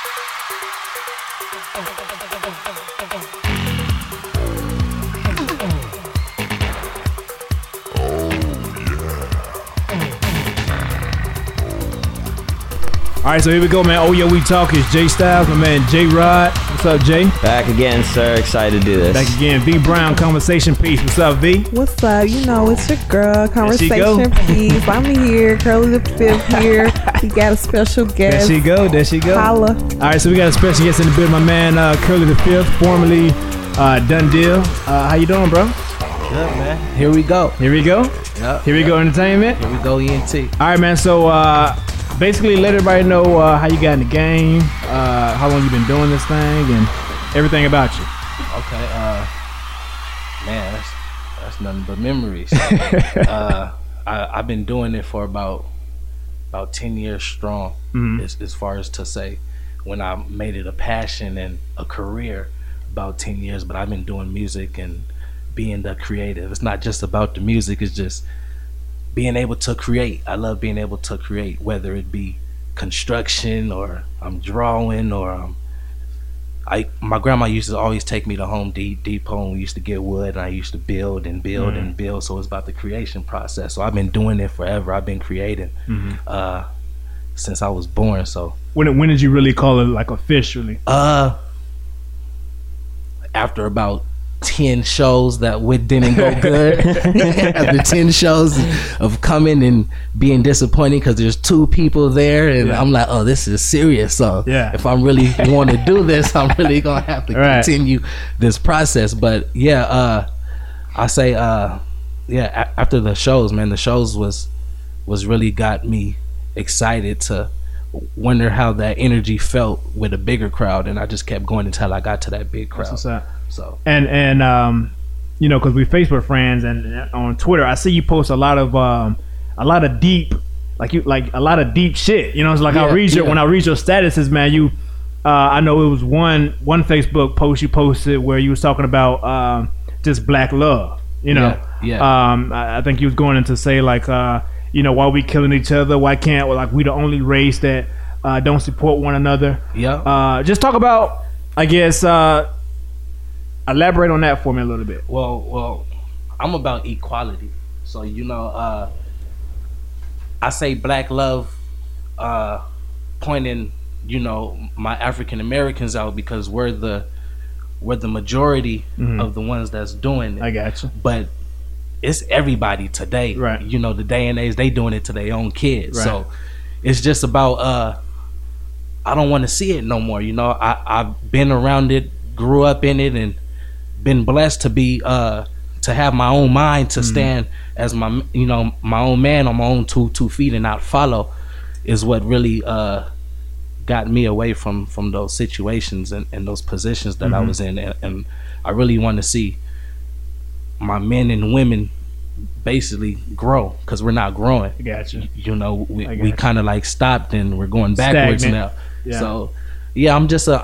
All right, so here we go, man. Oh, yeah, we talk. It's Jay Styles, my man, J Rod. What's up, Jay? Back again, sir. Excited to do this. Back again. V Brown, Conversation Piece. What's up, V? What's up? You know, it's your girl, Conversation Piece. I'm here. Curly the Fifth here. We got a special guest. There she go. Holla. All right, so we got a special guest in the building, my man, Curly the Fifth, formerly Done Deal. How you doing, bro? Good, man. Here we go. Yep. Here we go, entertainment. Here we go, ENT. All right, man. So basically, let everybody know how you got in the game, how long you been doing this thing, and everything about you. Okay. Man, that's nothing but memories. I've been doing it for about 10 years strong. As far as to say, when I made it a passion and a career, about 10 years. But I've been doing music and being the creative. It's not just about the music. It's just being able to create. I love being able to create, whether it be construction or I'm drawing or my grandma used to always take me to Home Depot and we used to get wood and I used to build and build and build. So it's about the creation process. So I've been doing it forever. I've been creating since I was born. So when did you really call it like officially? After about 10 shows that didn't go good. After 10 shows of coming and being disappointing because there's 2 people there and I'm like, oh, this is serious. So if I'm really want to do this, I'm really gonna have to continue this process. But I say after the shows, man, the shows was really got me excited to wonder how that energy felt with a bigger crowd, and I just kept going until I got to that big crowd. That's what's up. So and you know, because we Facebook friends and on Twitter, I see you post a lot of deep, like a lot of deep shit. You know, it's like when I read your statuses, man. You, I know it was one Facebook post you posted where you was talking about just black love. You know, I think you was going into say like you know, why we killing each other? Why can't we the only race that don't support one another? Just talk about, I guess. Elaborate on that for me a little bit. Well, I'm about equality. So, you know, I say black love, pointing, you know, my African Americans out because we're the majority of the ones that's doing it. I got you. But it's everybody today. Right. You know, the day and age, they doing it to their own kids. Right. So it's just about, I don't want to see it no more. You know, I've been around it, grew up in it, and been blessed to be to have my own mind to stand as my own man on my own two feet and not follow is what really got me away from those situations and those positions that I was in, and I really want to see my men and women basically grow because we're not growing. Gotcha. You know, we kind of like stopped and we're going backwards now. Yeah. So yeah,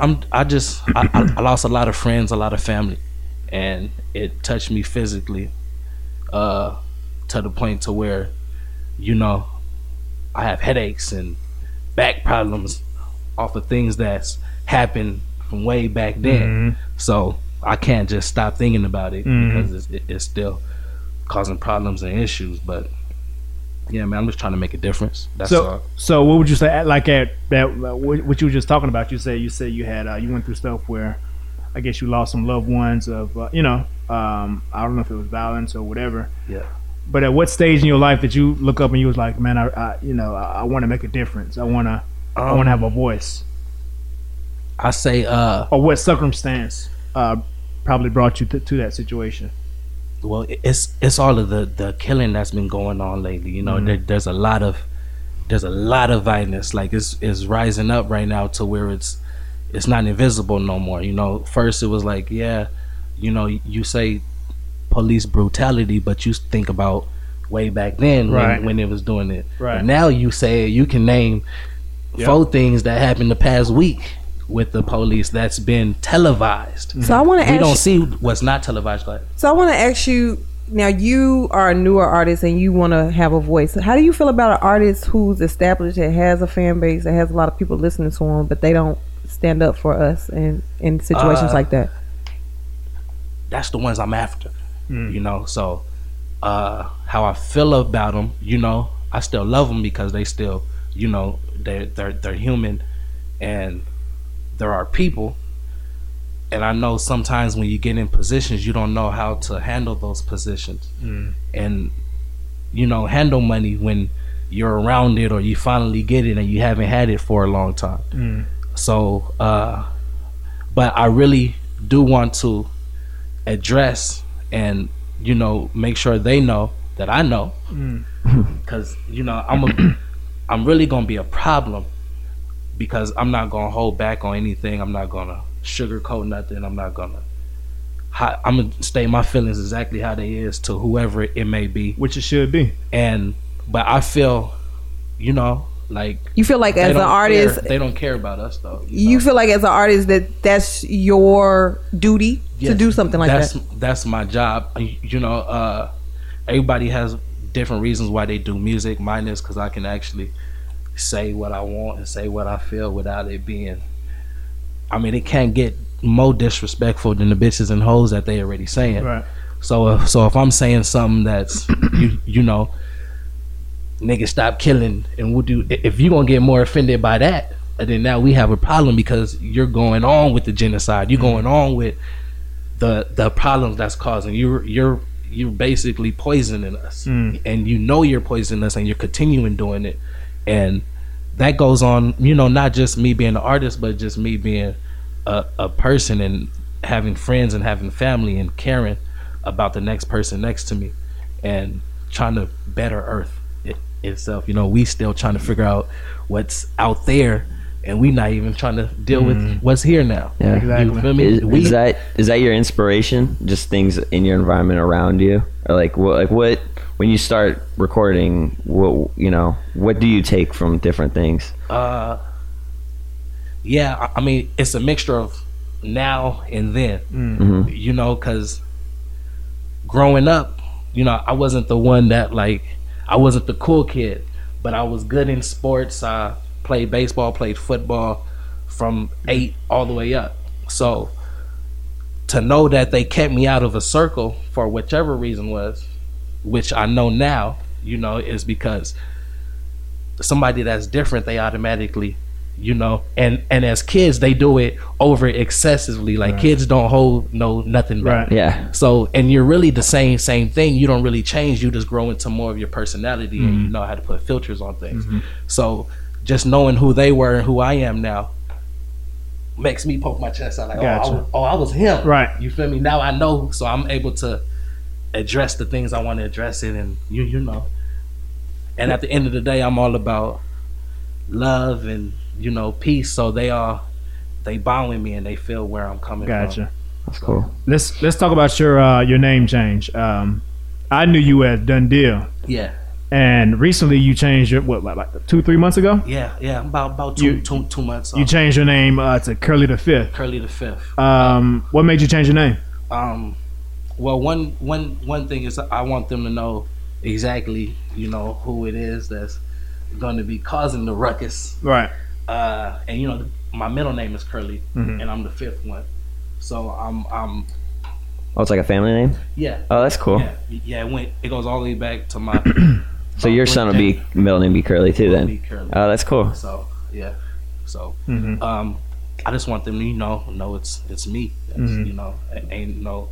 I lost a lot of friends, a lot of family, and it touched me physically to the point to where, you know, I have headaches and back problems off of things that's happened from way back then. So I can't just stop thinking about it because it's still causing problems and issues. But yeah, man, I'm just trying to make a difference. That's all. So what would you say, like at that, what you were just talking about? You said you had you went through stuff where I guess you lost some loved ones of you know, I don't know if it was violence or whatever. Yeah. But at what stage in your life did you look up and you was like, man, I want to make a difference. I want to have a voice. I say or what circumstance probably brought you to that situation? Well, it's all of the killing that's been going on lately. You know, there's a lot of violence. Like it's rising up right now to where it's not invisible no more. You know, first it was like, yeah, you know, you say police brutality, but you think about way back then when it was doing it. Right. But now you say you can name 4 things that happened the past week with the police that's been televised. So I want to ask, we don't see what's not televised. So I want to ask you, now you are a newer artist and you want to have a voice. How do you feel about an artist who's established, that has a fan base, that has a lot of people listening to him, but they don't stand up for us in situations like that? That's the ones I'm after. You know, so how I feel about them, you know, I still love them because they still, you know, they're human and there are people. And I know sometimes when you get in positions, you don't know how to handle those positions and, you know, handle money when you're around it or you finally get it and you haven't had it for a long time. So, but I really do want to address and, you know, make sure they know that I know, because you know I'm really gonna be a problem because I'm not gonna hold back on anything. I'm not gonna sugarcoat nothing. I'm gonna state my feelings exactly how they is to whoever it may be, which it should be. But I feel, you know, like you feel like as an artist, they don't care about us though. You feel like as an artist that's your duty to do something like that. That's my job. You know, everybody has different reasons why they do music. Mine is because I can actually say what I want and say what I feel without it being. I mean, it can't get more disrespectful than the bitches and hoes that they already saying. Right. So if I'm saying something that's you know, niggas stop killing, and we'll do. If you gonna get more offended by that, then now we have a problem because you're going on with the genocide. You're going on with the problems that's causing. You're basically poisoning us, and you know you're poisoning us, and you're continuing doing it, and that goes on. You know, not just me being an artist, but just me being a person and having friends and having family and caring about the next person next to me, and trying to better Earth itself. You know, we still trying to figure out what's out there, and we not even trying to deal with what's here now. Yeah, exactly. You feel me? Is that your inspiration? Just things in your environment around you, or like what when you start recording? What do you take from different things? Yeah, I mean, it's a mixture of now and then. You know, because growing up, you know, I wasn't the one that I wasn't the cool kid, but I was good in sports. I played baseball, played football from 8 all the way up. So to know that they kept me out of a circle for whichever reason was, which I know now, you know, is because somebody that's different, they automatically, you know, and as kids they do it over excessively. Like kids don't hold nothing back. Right. Yeah. So, and you're really the same thing. You don't really change. You just grow into more of your personality, and you know how to put filters on things. So just knowing who they were and who I am now makes me poke my chest out like, Gotcha. I was him. Right. You feel me? Now I know, so I'm able to address the things I want to address it, and you know. And at the end of the day, I'm all about love and, you know, peace. So they bond with me and they feel where I'm coming from. Gotcha. That's cool. Let's talk about your name change. I knew you as Done Deal. Yeah. And recently you changed your like 2-3 months ago? Yeah, about two months. You changed your name to Curly the Fifth. Curly the Fifth. What made you change your name? Well, one thing is I want them to know exactly, you know, who it is that's going to be causing the ruckus. Right. And you know, my middle name is Curly, and I'm the 5th one. So I'm. Oh, it's like a family name? Yeah. Oh, that's cool. Yeah. It goes all the way back to my. So your son will be middle name be Curly too then? Be Curly. Oh, that's cool. So yeah. So I just want them to know it's me. You know, ain't no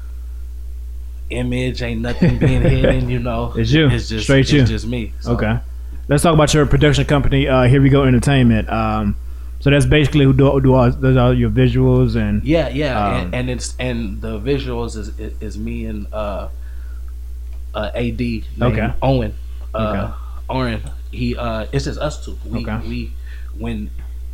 image, ain't nothing being hidden. You know, it's you. It's just straight you. It's just me. So. Okay. Let's talk about your production company. Here We Go Entertainment. So that's basically who does all your visuals and and the visuals is me and AD named Owen. Oren. He it's just us two. We when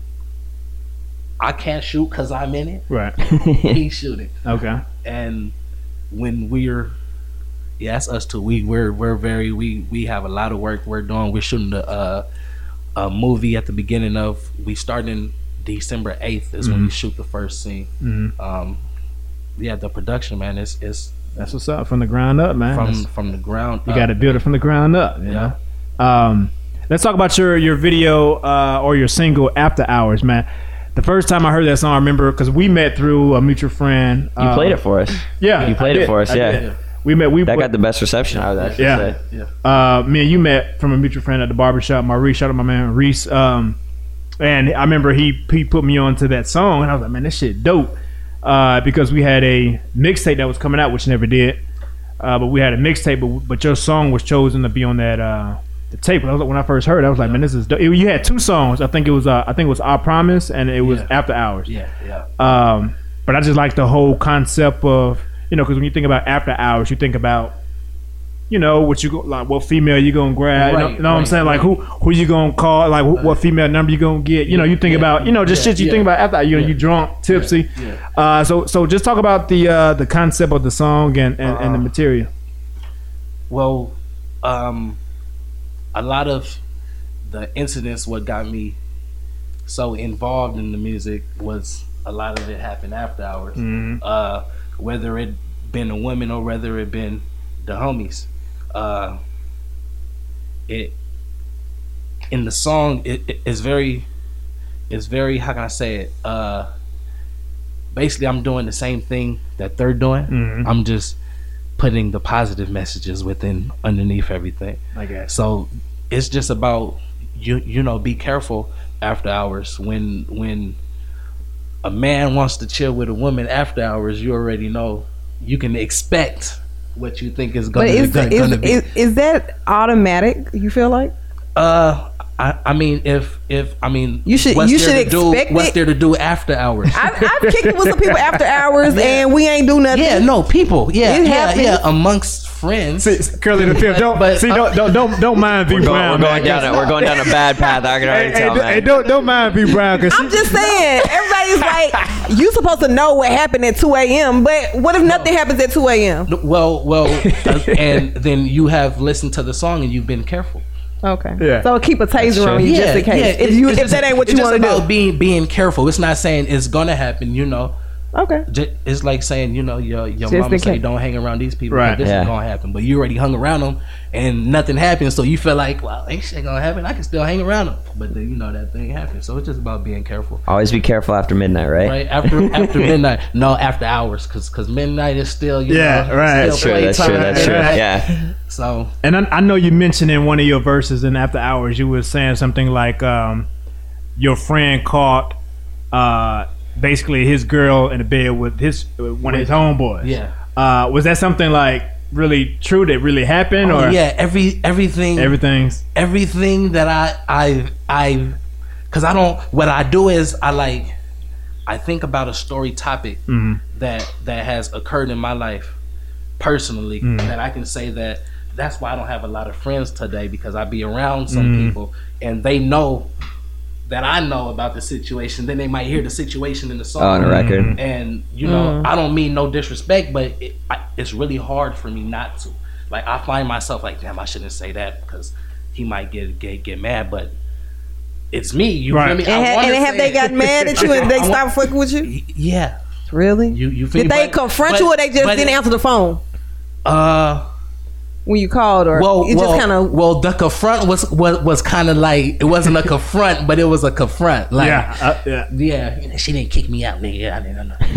I can't shoot because I'm in it. Right. He's shooting. Okay. And when it's us two. We have a lot of work we're doing. We're shooting a movie at the beginning of. We start in December 8th is when we shoot the first scene. The production, man, is that's what's up, from the ground up, man. From the ground. You got to build it from the ground up. You know? Let's talk about your video or your single After Hours, man. the first time I heard that song, I remember because we met through a mutual friend. You played it for us. Yeah, You played it for us, yeah. We met. That got the best reception, I would actually say. Me and you met from a mutual friend at the barbershop. Maurice, shout out my man Reese. And I remember he put me onto that song, and I was like, man, this shit dope. Because we had a mixtape that was coming out, which never did. But we had a mixtape, but your song was chosen to be on that the tape. When I first heard it, I was like, man, this is dope. You had two songs. I think it was I Promise, and it was After Hours. But I just like the whole concept of, because when you think about After Hours, you think about, what female you gonna grab, you know what I'm saying? Like who you gonna call, like what female number you gonna get, you think about, just shit you think about after, you drunk, tipsy. So just talk about the concept of the song and the material. Well, a lot of the incidents, what got me so involved in the music was a lot of it happened after hours. Whether it been a woman or whether it been the homies. It in the song it's very how can I say it? Basically I'm doing the same thing that they're doing. I'm just putting the positive messages underneath everything. I guess. So it's just about be careful after hours. When a man wants to chill with a woman after hours, you already know you can expect what you think is going to be. Is that automatic? You feel like? I mean, if you should expect what's there to do after hours? I've kicked it with some people after hours, and we ain't do nothing. Yeah, no, people. Yeah, amongst friends. See, Curly the Fifth. Don't mind V Brown. We're going down a bad path. I can already tell, man. Hey, don't mind V Brown. I'm just saying, everybody's like, you supposed to know what happened at 2 a.m. But what if nothing happens at 2 a.m.? Well, and then you have listened to the song and you've been careful. Okay. Yeah. So keep a taser on you just in case. If that ain't what you want to do. It's about being careful. It's not saying it's gonna happen. Okay. It's like saying your mama say don't hang around these people. Right. This is gonna happen, but you already hung around them and nothing happened. So you feel like, well, ain't shit gonna happen. I can still hang around them, but then that thing happened. So it's just about being careful. Always be careful after midnight, right? Right after midnight. No, after hours, because midnight is still right. That's true. Yeah. So and I know you mentioned in one of your verses in After Hours, you were saying something like your friend caught basically his girl in the bed with one of his homeboys. Yeah. Was that something like really true that really happened? Or yeah, everything that I because I don't, what I do is I think about a story topic that has occurred in my life personally, that I can say that's why I don't have a lot of friends today, because I be around some people and they know that I know about the situation. Then they might hear the situation in the song on the record, and I don't mean no disrespect, but it's really hard for me not to. Like, I find myself like, damn, I shouldn't say that because he might get mad, but it's me. You feel me? And have they got mad at you and they stopped fucking with you? Yeah. Really? You feel Did they confront you, or they just didn't answer the phone? When you called, or just kind of. Well, the confront was kind of like, it wasn't a confront, but it was a confront. Like, yeah. She didn't kick me out, nigga. I didn't know.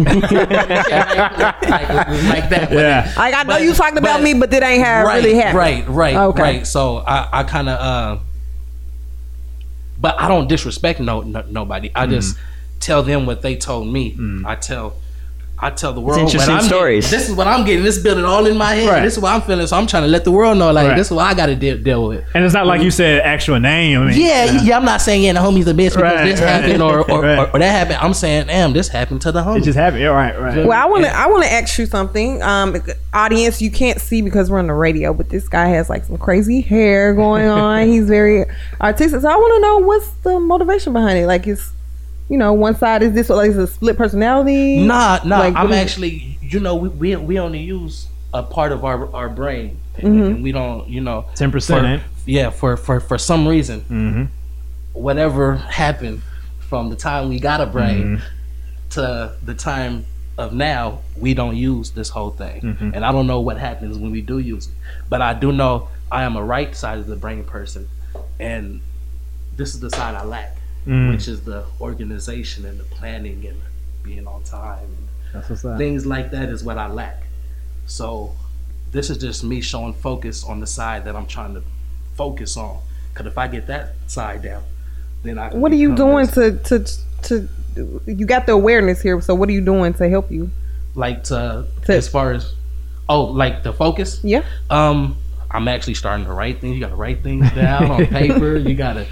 like that. Yeah. Like, I know you talking about me, but that ain't how it really happened. Right. So I kind of, but I don't disrespect nobody. I just tell them what they told me. I tell the world interesting stories. This is what I'm getting. This building all in my head. Right. This is what I'm feeling. So I'm trying to let the world know, this is what I got to deal with. And it's not like you said actual name. I mean, I'm not saying the homie's the best because this happened or that happened. I'm saying, damn, this happened to the homie. It just happened. Yeah, right. Well, I want to ask you something. Audience, you can't see because we're on the radio, but this guy has like some crazy hair going on. He's very artistic. So I want to know, what's the motivation behind it? Like, it's, one side is this, like, it's a split personality. Nah. Like, I'm actually, we only use a part of our brain, and we don't, 10%. Yeah, for some reason, whatever happened from the time we got a brain to the time of now, we don't use this whole thing, and I don't know what happens when we do use it, but I do know I am a right side of the brain person, and this is the side I lack. which is the organization and the planning and being on time. That's what's up. Things like that is what I lack. So this is just me showing focus on the side that I'm trying to focus on. Because if I get that side down, then I can What are you become doing this- to you got the awareness here, so what are you doing to help you? like to as far as like the focus? Yeah. I'm actually starting to write things. You gotta write things down on paper. You gotta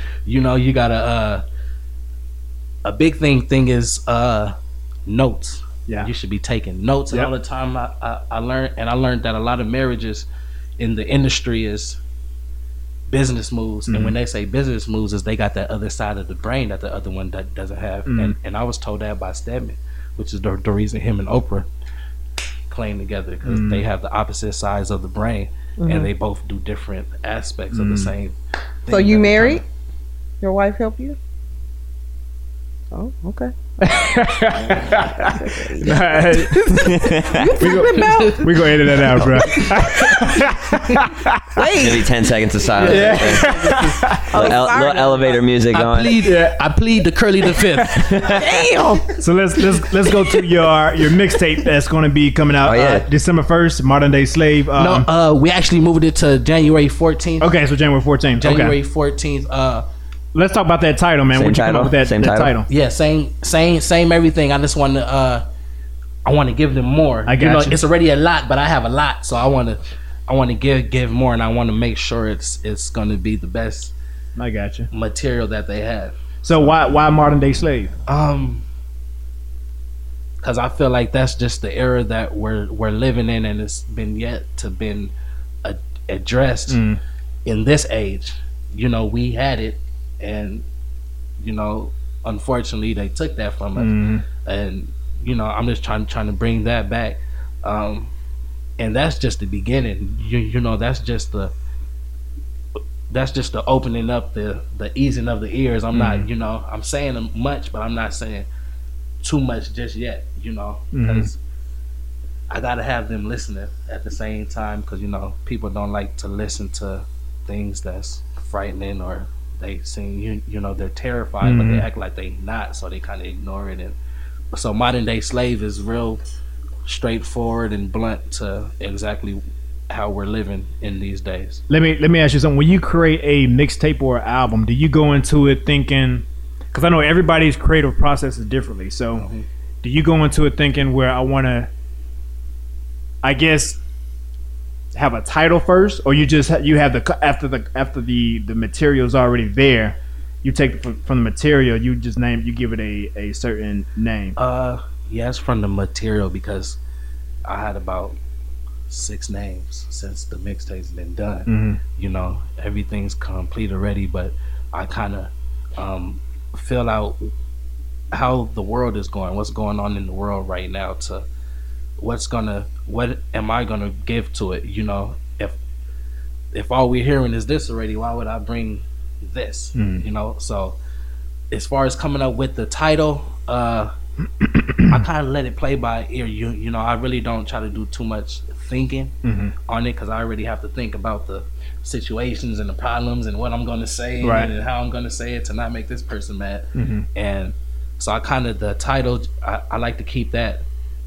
a big thing is notes. Yeah. You should be taking notes. And Yep. all the time I learned that a lot of marriages in the industry is business moves. And when they say business moves is they got that other side of the brain that the other one doesn't have. And I was told that by Stedman, which is the reason him and Oprah claim together, because they have the opposite sides of the brain and they both do different aspects of the same thing. So you that they're married? trying Your wife help you? Oh, okay. we go edit that out, bro. Maybe 10 seconds of silence. Little elevator music to- going. I plead the Curly the Fifth. Damn. So let's go to your mixtape that's going to be coming out Oh, yeah. December 1st, Modern Day Slave. No, we actually moved it to January 14th. Okay, so January 14th. January Okay. 14th. Let's talk about that title, man. Same What you come title? up with that, Same that title? title? Yeah, same everything. I just want to I want to give them more. I got you. It's already a lot, but I have a lot, so I want to give more, and I want to make sure it's going to be the best I got you. material that they have. So why Modern Day Slave? Because I feel like that's just the era that we're living in, and it's been yet to been addressed in this age. We had it, and unfortunately they took that from us, and I'm just trying to bring that back, and that's just the beginning. That's just the opening up, the easing of the ears. I'm not, I'm saying much, but I'm not saying too much just yet, because I gotta have them listening at the same time, because people don't like to listen to things that's frightening, or they seem they're terrified, but they act like they not, so they kind of ignore it. And so Modern Day Slave is real straightforward and blunt to exactly how we're living in these days. Let me ask you something. When you create a mixtape or an album, do you go into it thinking? Because I know everybody's creative process is differently. So, do you go into it thinking where I want to, I guess, have a title first, or you just have after the material's already there, you take it from the material, you just give it a certain name? Yeah, it's from the material, because I had about 6 names since the mixtape's been done. Everything's complete already, but I kind of fill out how the world is going, what's going on in the world right now, to what am I gonna give to it? If all we're hearing is this already, why would I bring this? So as far as coming up with the title, I kind of let it play by ear. I really don't try to do too much thinking on it, because I already have to think about the situations and the problems and what I'm going to say, right, and how I'm going to say it to not make this person mad. And so the title, I like to keep that.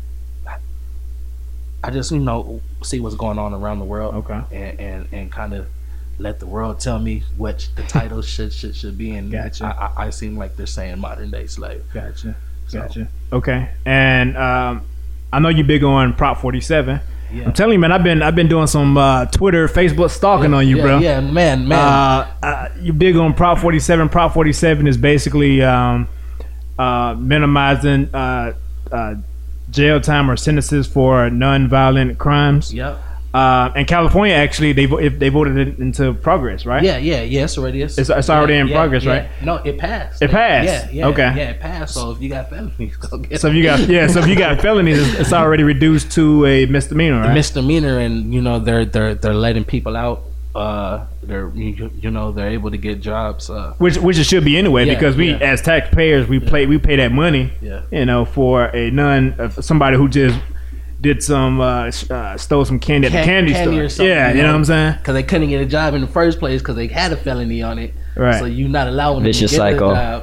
I just see what's going on around the world, okay, and kind of let the world tell me what the title should be. And gotcha. I seem like they're saying Modern Day Slave. Gotcha. Okay. And I know you're big on Prop 47. Yeah. I'm telling you, man, I've been doing some Twitter, Facebook stalking on you, bro. Yeah, man. You're big on Prop 47. Prop 47 is basically minimizing jail time or sentences for non-violent crimes. Yep. And California, actually, they voted it into progress, right? Yeah. It's already it's already in progress, right? No, it passed. It passed. Yeah. Okay. Yeah, it passed. So if you got felonies, go get So if you got felonies, it's already reduced to a misdemeanor, right? Misdemeanor, and they're letting people out. They're able to get jobs. Which it should be anyway, because we as taxpayers we pay that money. Yeah. For somebody who just did some stole some candy at the candy store. Or something, you know what I'm saying? Because they couldn't get a job in the first place because they had a felony on it. Right. So you're not allowing them Vicious to get cycle. a job.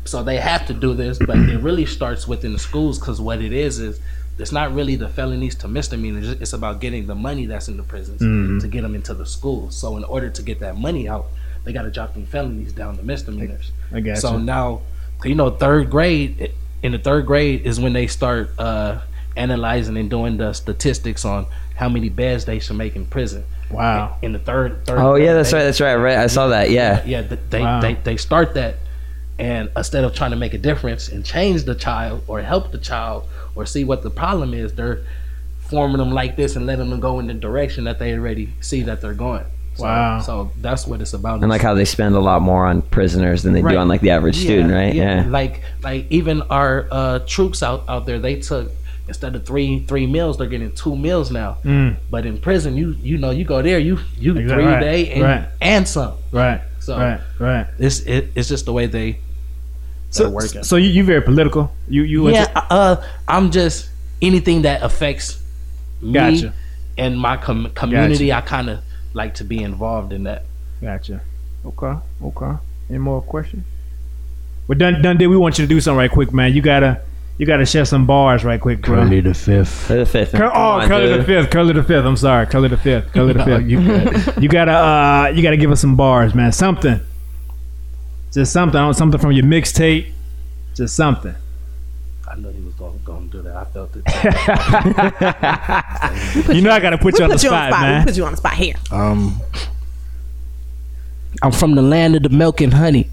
So they have to do this, but it really starts within the schools, because what it is it's not really the felonies to misdemeanors. It's about getting the money that's in the prisons to get them into the schools. So in order to get that money out, they got to drop them felonies down to misdemeanors. I got So you. now, third grade, in the third grade is when they start analyzing and doing the statistics on how many beds they should make in prison. Wow. In the third Oh grade, yeah, that's right. Right, I saw that. Yeah. They start that, and instead of trying to make a difference and change the child or help the child or see what the problem is, they're forming them like this and letting them go in the direction that they already see that they're going. So, Wow. So that's what it's about. And like how they spend a lot more on prisoners than they do Right. on like the average student, right? Yeah. Like even our troops out there, they took, instead of three meals, they're getting 2 meals now. But in prison, you go there, you Exactly. 3 Right. a day and Right. and some. Right. So Right. it's just the way they're working. So you very political. You I'm just anything that affects me Gotcha. and my community. I kind of like to be involved in that. Gotcha. Okay. Any more questions? Well, Dundee, we want you to do something right quick, man. You gotta share some bars right quick, bro. Curly the Fifth. The fifth. Curly the Fifth. Curly the Fifth. I'm sorry, Curly the Fifth. Curly the Fifth. You gotta give us some bars, man. Something. Just something. I don't something from your mixtape. Just something. I knew he was going to do that. I felt it. You know I gotta put you on the spot, We man. put you on the spot here. I'm from the land of the milk and honey.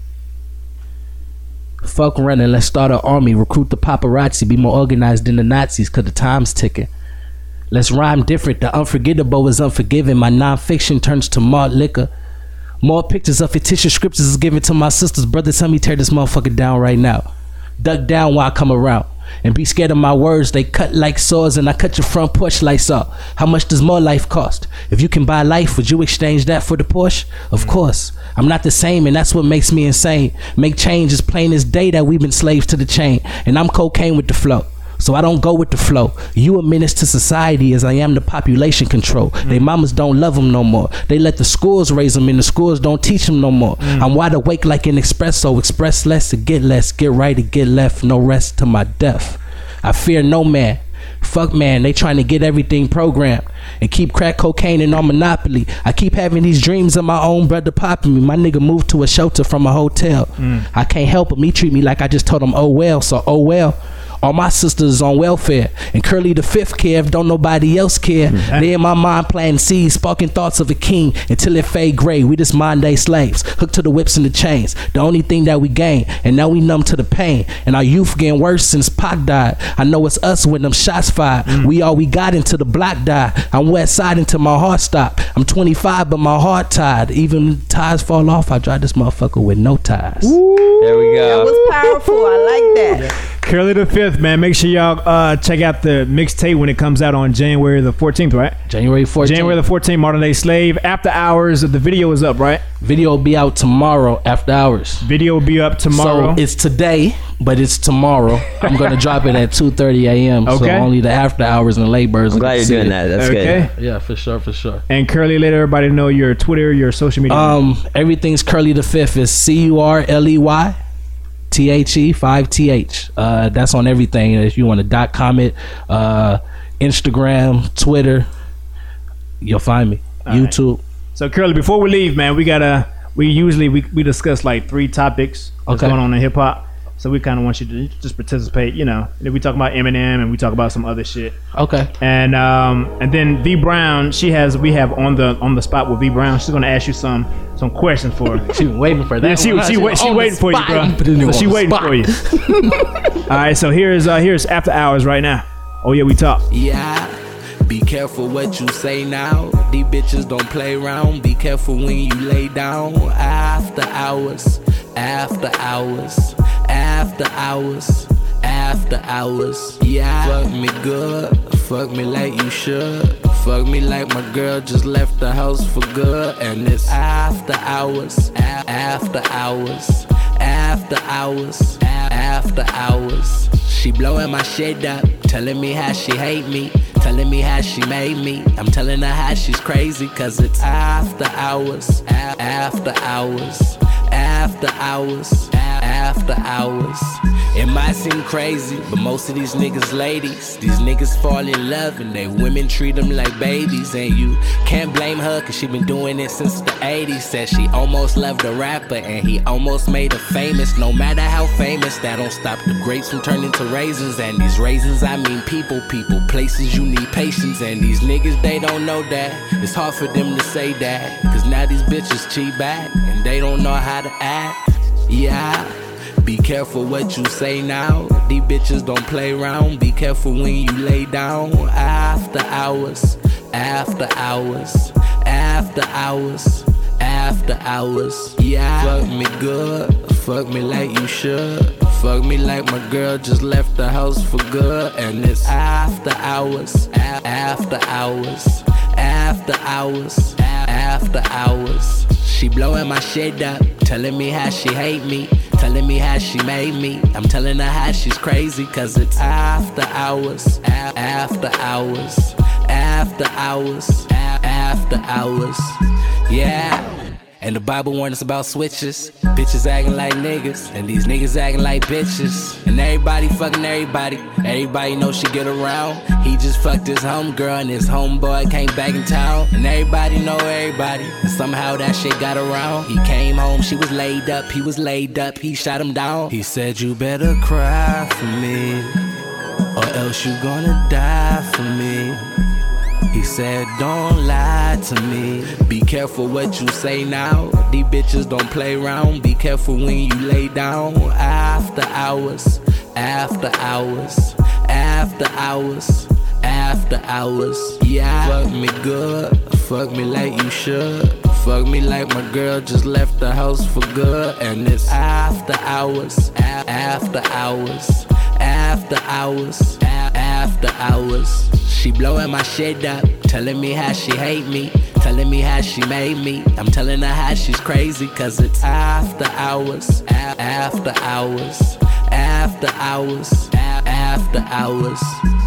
Fuck running, let's start an army. Recruit the paparazzi, be more organized than the Nazis, cause the time's ticking. Let's rhyme different, the unforgettable is unforgiving. My non-fiction turns to malt liquor. More pictures of fictitious scriptures is given to my sisters. Brothers, tell me tear this motherfucker down right now. Duck down while I come around. And be scared of my words, they cut like swords, and I cut your front porch lights out. How much does more life cost? If you can buy life, would you exchange that for the Porsche? Of course. I'm not the same, and that's what makes me insane. Make change as plain as day that we've been slaves to the chain. And I'm cocaine with the flow. So I don't go with the flow. You a menace to society as I am the population control. They mamas don't love them no more. They let the schools raise them and the schools don't teach them no more. I'm wide awake like an espresso. Express less to get less. Get right to get left. No rest to my death. I fear no man. Fuck man, they trying to get everything programmed and keep crack cocaine and on monopoly. I keep having these dreams of my own brother popping me. My nigga moved to a shelter from a hotel. I can't help but me treat me like I just told him oh well. So oh well. All my sisters on welfare, and Curly the Fifth care if don't nobody else care. They in my mind planting seeds, sparking thoughts of a king until it fade gray. We just modern day slaves, hooked to the whips and the chains. The only thing that we gain, and now we numb to the pain. And our youth getting worse since Pac died. I know it's us when them shots fired. We all we got until the block died. I'm west side until my heart stopped. I'm 25 but my heart tied. Even when ties fall off, I drive this motherfucker with no ties. There we That go. was powerful. I like that. Curly the Fifth, man. Make sure y'all check out the mixtape when it comes out on January the 14th, right? January 14th. January the 14th, Modern Day Slave. After hours, the video is up, right? Video will be out tomorrow after hours. Video will be up tomorrow. So it's today, but it's tomorrow. I'm gonna drop it at 2:30 a.m. So Okay. only the after hours and late birds. I'm glad you're doing that. That's okay. good. Yeah, for sure. And Curly, let everybody know your Twitter, your social media. Everything's Curly the Fifth. Is CURLEY THE 5TH. That's on everything. If you want to comment, Instagram, Twitter, you'll find me. YouTube. So Curly, before we leave, man, we usually discuss like 3 topics that's Okay. going on in hip hop. So we kind of want you to just participate. You know, we talk about Eminem and we talk about some other shit. Okay. And then V Brown, we have on the spot with V Brown. She's gonna ask you some questions for her. She been waiting for that. She waiting for you, bro. So she waiting for you. All right, so here's After Hours right now. Oh yeah, we talk. Yeah, be careful what you say now. These bitches don't play around. Be careful when you lay down. After hours, after hours, after hours, after hours. Yeah, fuck me good, fuck me like you should. Fuck me like my girl just left the house for good. And it's after hours, after hours, after hours, after hours. She blowing my shit up, telling me how she hate me, telling me how she made me. I'm telling her how she's crazy, cause it's after hours, after hours, after hours, after hours. It might seem crazy, but most of these niggas ladies. These niggas fall in love and they women treat them like babies. And you can't blame her cause she been doing it since the 80s. Said she almost loved a rapper and he almost made her famous. No matter how famous, that don't stop the grapes from turning to raisins. And these raisins, I mean people, places you need patience. And these niggas, they don't know that. It's hard for them to say that, cause now these bitches cheat back and they don't know how to act. Yeah, be careful what you say now. These bitches don't play around. Be careful when you lay down. After hours, after hours, after hours, after hours. Yeah, fuck me good, fuck me like you should. Fuck me like my girl just left the house for good. And it's after hours, after hours, after hours, after hours. She blowing my shit up, telling me how she hate me, telling me how she made me. I'm telling her how she's crazy, cause it's after hours, after hours, after hours, after hours. Yeah. And the Bible warned us about switches. Bitches acting like niggas, and these niggas acting like bitches. And everybody fucking everybody. Everybody knows she get around. He just fucked his homegirl, and his homeboy came back in town. And everybody know everybody, and somehow that shit got around. He came home, she was laid up, he was laid up, he shot him down. He said, you better cry for me, or else you gonna die for me. He said, don't lie to me. Be careful what you say now. These bitches don't play around. Be careful when you lay down. After hours, after hours, after hours, after hours. Yeah, fuck me good, fuck me like you should. Fuck me like my girl just left the house for good. And it's after hours, after hours, after hours, after hours. She blowing my shit up, telling me how she hate me, telling me how she made me. I'm telling her how she's crazy, cause it's after hours, after hours, after hours, after hours.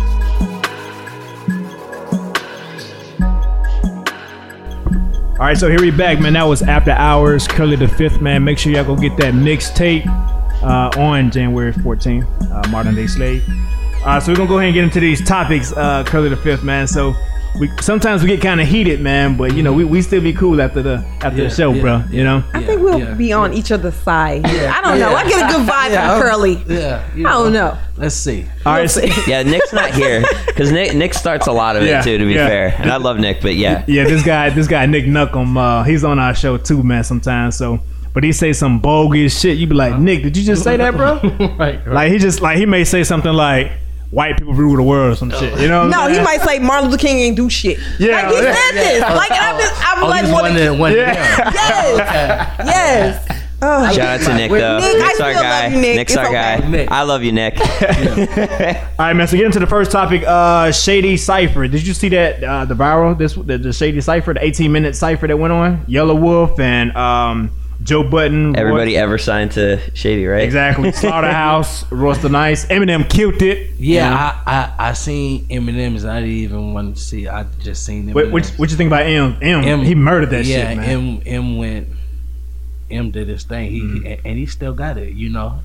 All right, so here we back, man. That was After Hours, Curly the Fifth, man. Make sure y'all go get that mixtape on January 14th, Modern Day Slave. So we're gonna go ahead and get into these topics, Curly the Fifth, man. So sometimes we get kind of heated, man, but you know we still be cool after the show, bro. You know. I think we'll be on each other's side. I don't know. I get a good vibe from Curly. I don't know. Let's see. All right. Yeah, Nick's not here because Nick starts a lot of it too. To be fair, and I love Nick, but yeah. This guy Nick Knuckle, he's on our show too, man. Sometimes, so. But he say some bogus shit. You be like, Nick, did you just say that, bro? Right. Like he may say something like, white people rule the world or some shit. You know? No, he might say Martin Luther King ain't do shit. Yeah, like he said this. Like I'm like, yes. Oh, shout out to Nick though. Nick's our guy. Nick's our guy. Nick. I love you, Nick. All right, man. So get into the first topic. Shady Cypher. Did you see that the viral the Shady Cypher, the 18-minute cypher that went on? Yellow Wolf and Joe Budden. Everybody ever signed to Shady, right? Exactly. Slaughterhouse, Royce the Nice. Eminem killed it. Yeah, I seen Eminem's. I didn't even want to see. I just seen Eminem. What you think about M? He murdered that shit, man. M did his thing. And he still got it. You know,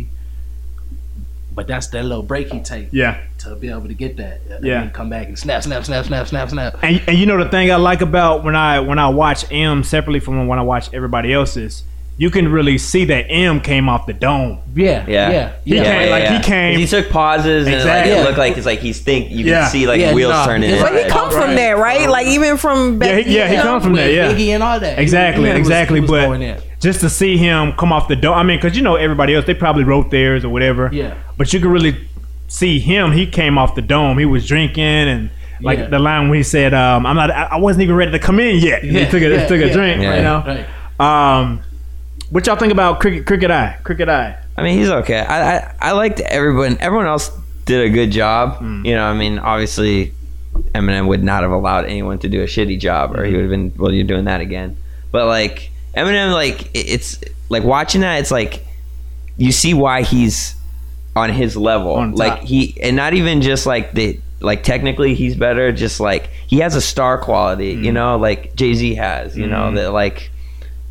but that's that little break he take. Yeah. To be able to get that. And yeah. then come back and snap. And you know the thing I like about when I watch M separately from when I watch everybody else's, you can really see that M came off the dome. Yeah. He came. He took pauses and it looked like it's like he's thinking. You can see wheels turning. But he come from there, right? Like even from back he comes from there. Yeah, Biggie and all that. Exactly. He was but just to see him come off the dome, I mean, because you know everybody else, they probably wrote theirs or whatever. Yeah. But you could really see him. He came off the dome. He was drinking and. Like the line when he said, I wasn't even ready to come in yet. He took a drink, you know. Right. What y'all think about Crooked Eye? I mean, he's okay. I liked everyone. Everyone else did a good job. You know, I mean, obviously, Eminem would not have allowed anyone to do a shitty job, or he would have been, well, you're doing that again. But like Eminem, like it's like watching that. It's like you see why he's on his level. Like and not even just like like technically he's better. Just like he has a star quality. You know, like Jay-Z has. You know that like.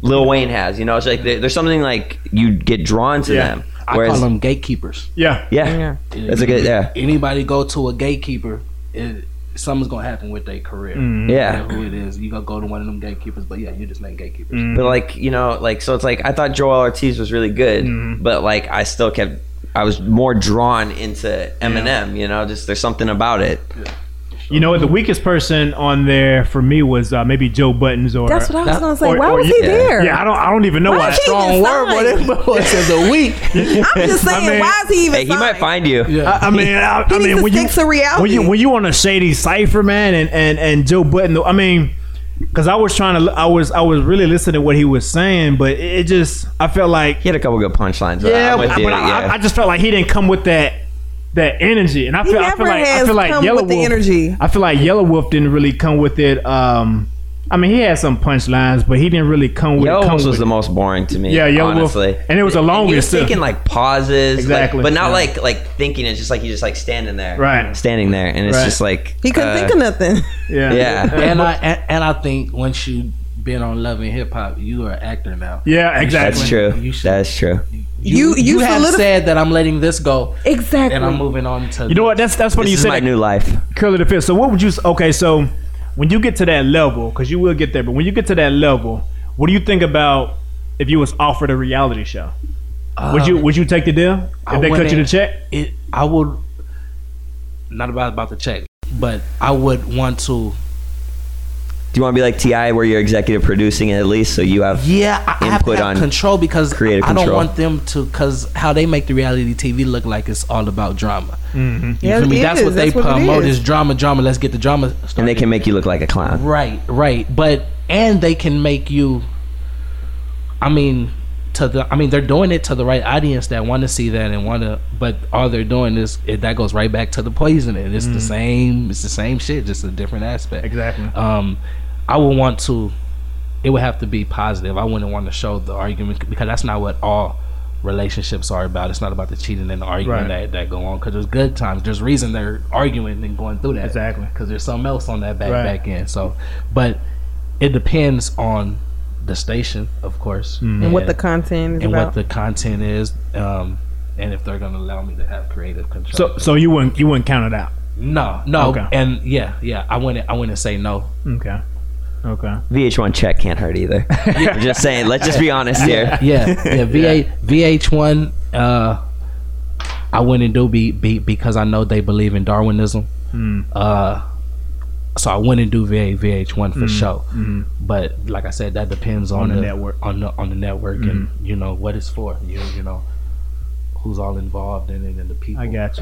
Lil Wayne has. You know, it's like there's something like you get drawn to them. I call them gatekeepers. Yeah. That's a good. Yeah. Anybody go to a gatekeeper, something's gonna happen with their career. Yeah. Who it is, you gonna go to one of them gatekeepers, but yeah, you just ain't gatekeepers. But like, you know, like, so it's like I thought Joel Ortiz was really good, but like I was more drawn into Eminem. You know, just there's something about it. You know, the weakest person on there for me was maybe Joe Buttons or. That's what I was gonna say. Why was he there? Yeah, I don't even know why. Strong word, but it says a week. I'm just saying, why is he even? Hey, he might find you. Yeah. I mean, when you on a shady cipher, man, and Joe Budden, I mean, because I was really listening to what he was saying, but it just, I felt like He had a couple good punchlines. yeah, but I just felt like he didn't come with that energy, and I feel like Yellow Wolf. Energy. I feel like Yellow Wolf didn't really come with it. I mean, he had some punchlines, but he didn't really come with. Yellow Wolf was the most boring to me. Yeah, Yellow honestly. Wolf, and it was the longest. He was taking like pauses, exactly, but not like thinking. It's just like he's just like standing there, right? Standing there, and it's just like he couldn't think of nothing. Yeah. And I think once you been on Love and Hip Hop, you are an actor now. Yeah, exactly. That's true. That's true. You have said that I'm letting this go. Exactly. And I'm moving on to. You know what? That's funny. This You is said my new life. Curly the Fifth. So what would you? Okay, so when you get to that level, because you will get there, but when you get to that level, what do you think about if you was offered a reality show? Would you take the deal if they cut you the check? I would. Not about the check, but I would want to. Do you want to be like T.I. where you're executive producing it at least, so you have I have to have control, because creative I control. don't want them to, because how they make the reality TV look like it's all about drama. Yeah, You feel me? That's what they promote is drama. Let's get the drama started. And they can make you look like a clown. Right. But and they can make you. I mean, they're doing it to the right audience that want to see that and want to. But all they're doing is that goes right back to the poisoning. It's the same. It's the same shit, just a different aspect. Exactly. I would want to. It would have to be positive. I wouldn't want to show the argument, because that's not what all relationships are about. It's not about the cheating and the argument that go on. Because there's good times. There's reason they're arguing and going through that. Exactly. Because there's something else on that back end. So, but it depends on the station, of course, and what the content is and about. what the content is, and if they're going to allow me to have creative control. So you wouldn't count it out. No. Okay. And yeah. I wouldn't say no. Okay. VH1 check can't hurt either. I'm just saying. Let's just be honest here. Yeah. VH1. I wouldn't do because I know they believe in Darwinism. So I wouldn't do VH1 for show. But like I said, that depends on the network. On the network, and you know what it's for. You know who's all involved in it and the people. I got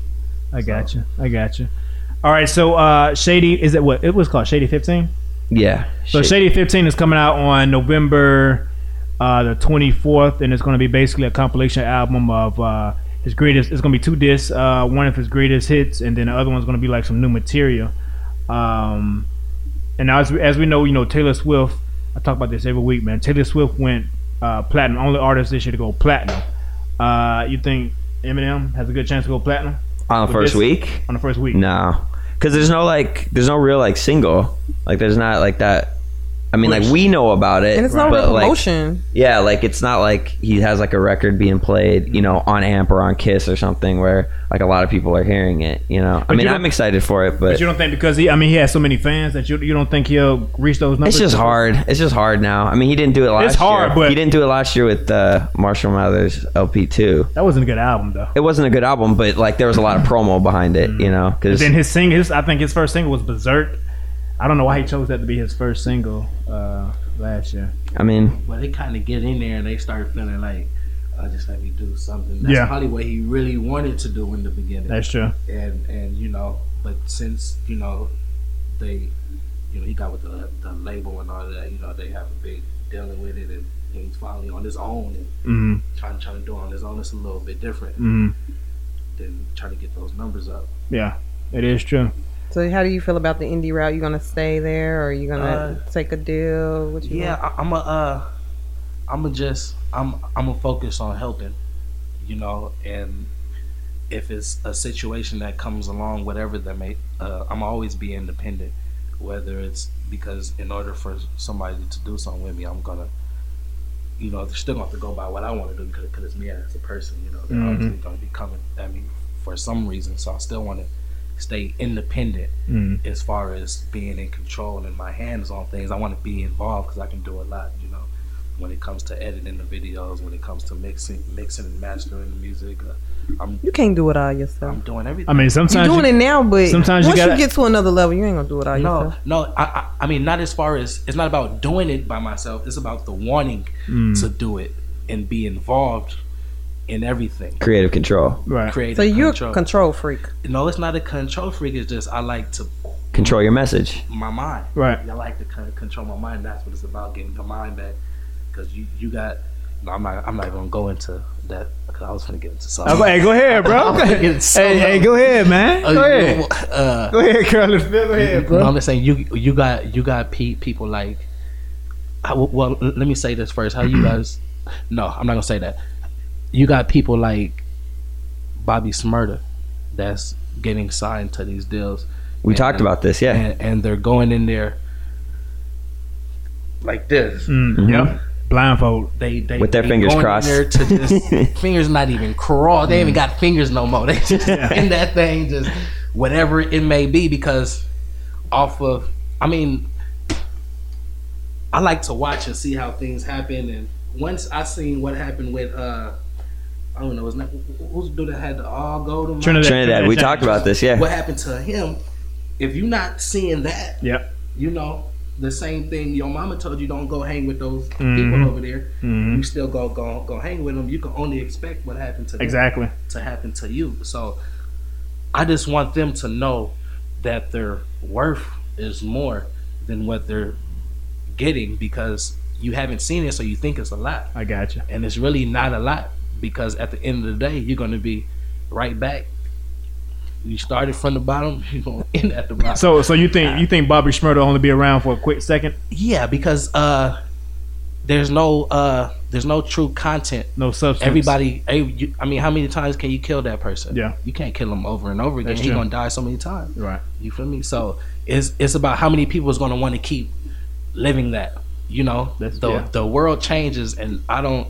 you. All right. So Shady, is it what it was called? Shady 15. Yeah. So Shady 15 is coming out on November the 24th, and it's going to be basically a compilation album of his greatest. It's going to be 2 discs, one of his greatest hits, and then the other one's going to be like some new material. And as we know, you know, Taylor Swift. I talk about this every week, man. Taylor Swift went platinum. Only artist this year to go platinum. You think Eminem has a good chance to go platinum on the first week? On the first week, no. Because there's no real like single, like there's not like that. I mean, like we know about it, and it's not real promotion. Like, yeah, like it's not like he has like a record being played, you know, on Amp or on Kiss or something where like a lot of people are hearing it. You know, I mean, I'm excited for it, but you don't think because he has so many fans that you don't think he'll reach those numbers? It's just hard. It's just hard now. I mean, he didn't do it last year. It's hard, but he didn't do it last year with Marshall Mathers LP2. That wasn't a good album, though. It wasn't a good album, but like there was a lot of promo behind it, you know. Because then I think his first single was Berserk. I don't know why he chose that to be his first single last year. I mean, well, they kind of get in there and they start feeling like, just let me do something. That's probably what he really wanted to do in the beginning. That's true. And you know, but since you know they, you know, he got with the label and all that, you know, they have a big dealing with it, and he's finally on his own and trying to do it on his own. It's a little bit different than trying to get those numbers up. Yeah, it is true. So how do you feel about the indie route? You gonna stay there, or are you gonna take a deal? What you want? I'm gonna focus on helping, you know, and if it's a situation that comes along, whatever that may, I'm always be independent. Whether it's because in order for somebody to do something with me, I'm gonna you know, they're still going to have to go by what I want to do because it's me as a person. You know, they're obviously going to be coming at me for some reason. So I still want to stay independent as far as being in control and my hands on things. I want to be involved because I can do a lot, you know, when it comes to editing the videos, when it comes to mixing and mastering the music. You can't do it all yourself. I'm doing everything. I mean, sometimes you're doing it now, but sometimes once you you get to another level, you ain't gonna do it all yourself. No, I mean, not as far as, it's not about doing it by myself. It's about the wanting to do it and be involved in everything. Creative control. Right. So you're a control freak. No, it's not a control freak. It's just I like to Control your message. my mind. Right. I like to control my mind. That's what it's about, getting your mind back. Because you got. No, I'm not gonna go into that because I was gonna get into something. Hey, go ahead, bro. Hey, go ahead, man. Go ahead. Go ahead, Carlos. Go ahead, bro. No, I'm just saying you got people like. Well, let me say this first. How you guys? No, I'm not gonna say that. You got people like Bobby Shmurda that's getting signed to these deals. We talked about this, yeah. And they're going in there like this. Yep. Blindfold. They with their fingers going crossed. In there to just, fingers not even crossed. They ain't even got fingers no more. They just in that thing, just whatever it may be. Because off of, I mean, I like to watch and see how things happen. And once I seen what happened with I don't know, who's the dude that had the all gold? Trinidad. We talked about this, yeah. What happened to him? If you're not seeing that, yep. You know, the same thing your mama told you, don't go hang with those people over there. You still go hang with them. You can only expect what happened to them exactly to happen to you. So I just want them to know that their worth is more than what they're getting, because you haven't seen it, so you think it's a lot. I got you. And it's really not a lot, because at the end of the day, you're going to be right back. You started from the bottom, you're going to end at the bottom. So you think Bobby Shmurda only be around for a quick second? Yeah, because there's no true content. No substance. Everybody, I mean, how many times can you kill that person? Yeah. You can't kill him over and over again. That's He's true. going to die so many times. Right. You feel me? So it's about how many people is going to want to keep living that. You know, the world changes, and I don't.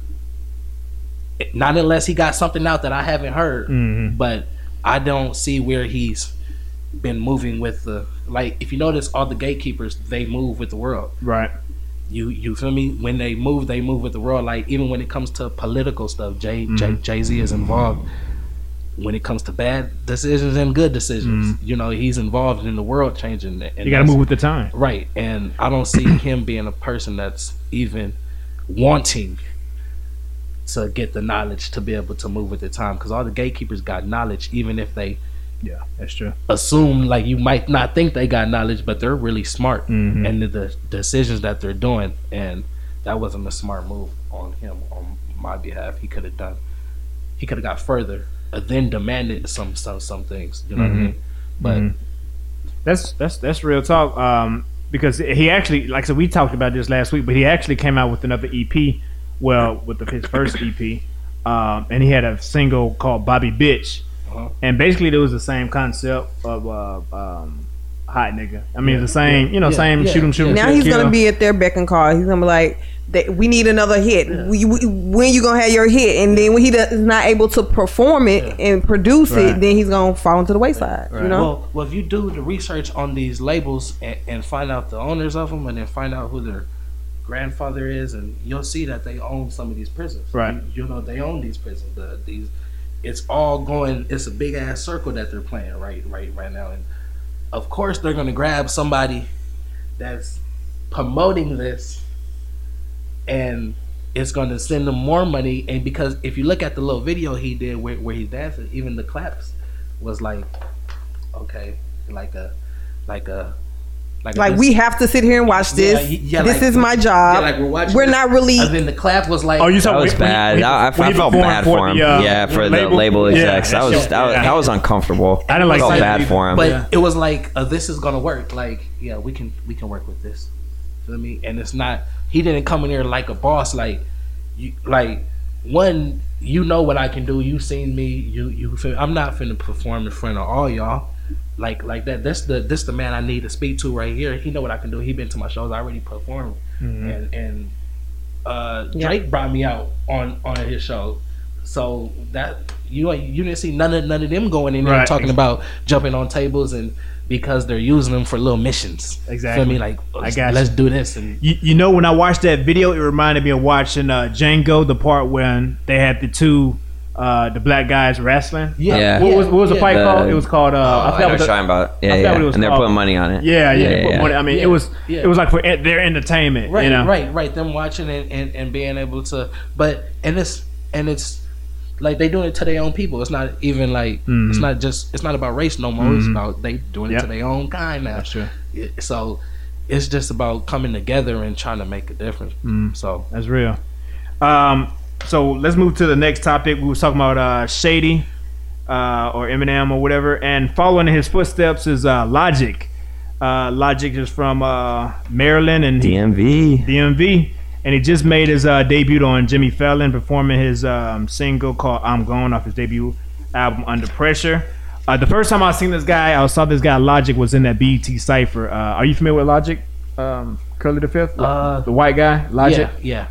Not unless he got something out that I haven't heard, but I don't see where he's been moving with the, like, if you notice, all the gatekeepers, they move with the world. Right. You feel me? When they move with the world. Like, even when it comes to political stuff, Jay-Z is involved. When it comes to bad decisions and good decisions, you know, he's involved in the world changing. And you got to move with the time. Right. And I don't see him being a person that's even wanting to get the knowledge to be able to move with the time, because all the gatekeepers got knowledge, even if they that's true. assume, like, you might not think they got knowledge, but they're really smart and the decisions that they're doing. And that wasn't a smart move on him, on my behalf. He could have got further, then demanded some things, you know what I mean? But that's real talk, because he actually, like I said, we talked about this last week, but he actually came out with another EP. Well, with his first EP, and he had a single called Bobby Bitch, and basically it was the same concept of hot nigga. I mean, it's the same, same shoot 'em. Now he's gonna be at their beck and call. He's gonna be like, we need another hit. When you gonna have your hit? And then when he is not able to perform it and produce it, then he's gonna fall into the wayside. Right. You know. Well, if you do the research on these labels and find out the owners of them, and then find out who their grandfather is, and you'll see that they own some of these prisons. Right. You know, they own these prisons. It's all going. It's a big ass circle that they're playing right now, and of course they're gonna grab somebody that's promoting this, and it's gonna send them more money. And because if you look at the little video he did where he's dancing, even the claps was like, okay, like we have to sit here and watch this. This is my job. like we're not really. And then the clap was like, Oh, you That was bad. I felt bad for him. For the label execs. That was uncomfortable. I didn't like felt that bad either. for him. But it was like, this is gonna work. Like, yeah, we can work with this. Feel me? And it's not. He didn't come in here like a boss. Like, you know what I can do. You seen me. You feel. I'm not finna perform in front of all y'all. Like that. This the man I need to speak to right here. He know what I can do. He been to my shows. I already performed, and Drake brought me out on his show, so that you didn't see none of them going in there talking about jumping on tables and because they're using them for little missions. Exactly. Feel me? Like, let's do this. And you know, when I watched that video, it reminded me of watching Django, the part when they had the two the black guys wrestling. Yeah. What was the fight called? It was called. I forgot what you're talking about. Yeah. And they're putting money on it. Yeah. Money. I mean, it was like for their entertainment. Right. You know? Right. Them watching it and being able to, it's like they doing it to their own people. It's not even like it's not about race no more. It's about they doing it to their own kind now. That's true. So it's just about coming together and trying to make a difference. So that's real. So let's move to the next topic. We were talking about Shady or Eminem or whatever, and following in his footsteps is Logic. Logic is from Maryland and DMV. And he just made his debut on Jimmy Fallon, performing his single called "I'm Gone" off his debut album Under Pressure. The first time I saw this guy Logic was in that BET Cypher. Are you familiar with Logic? Curly the Fifth, the white guy, Logic. Yeah.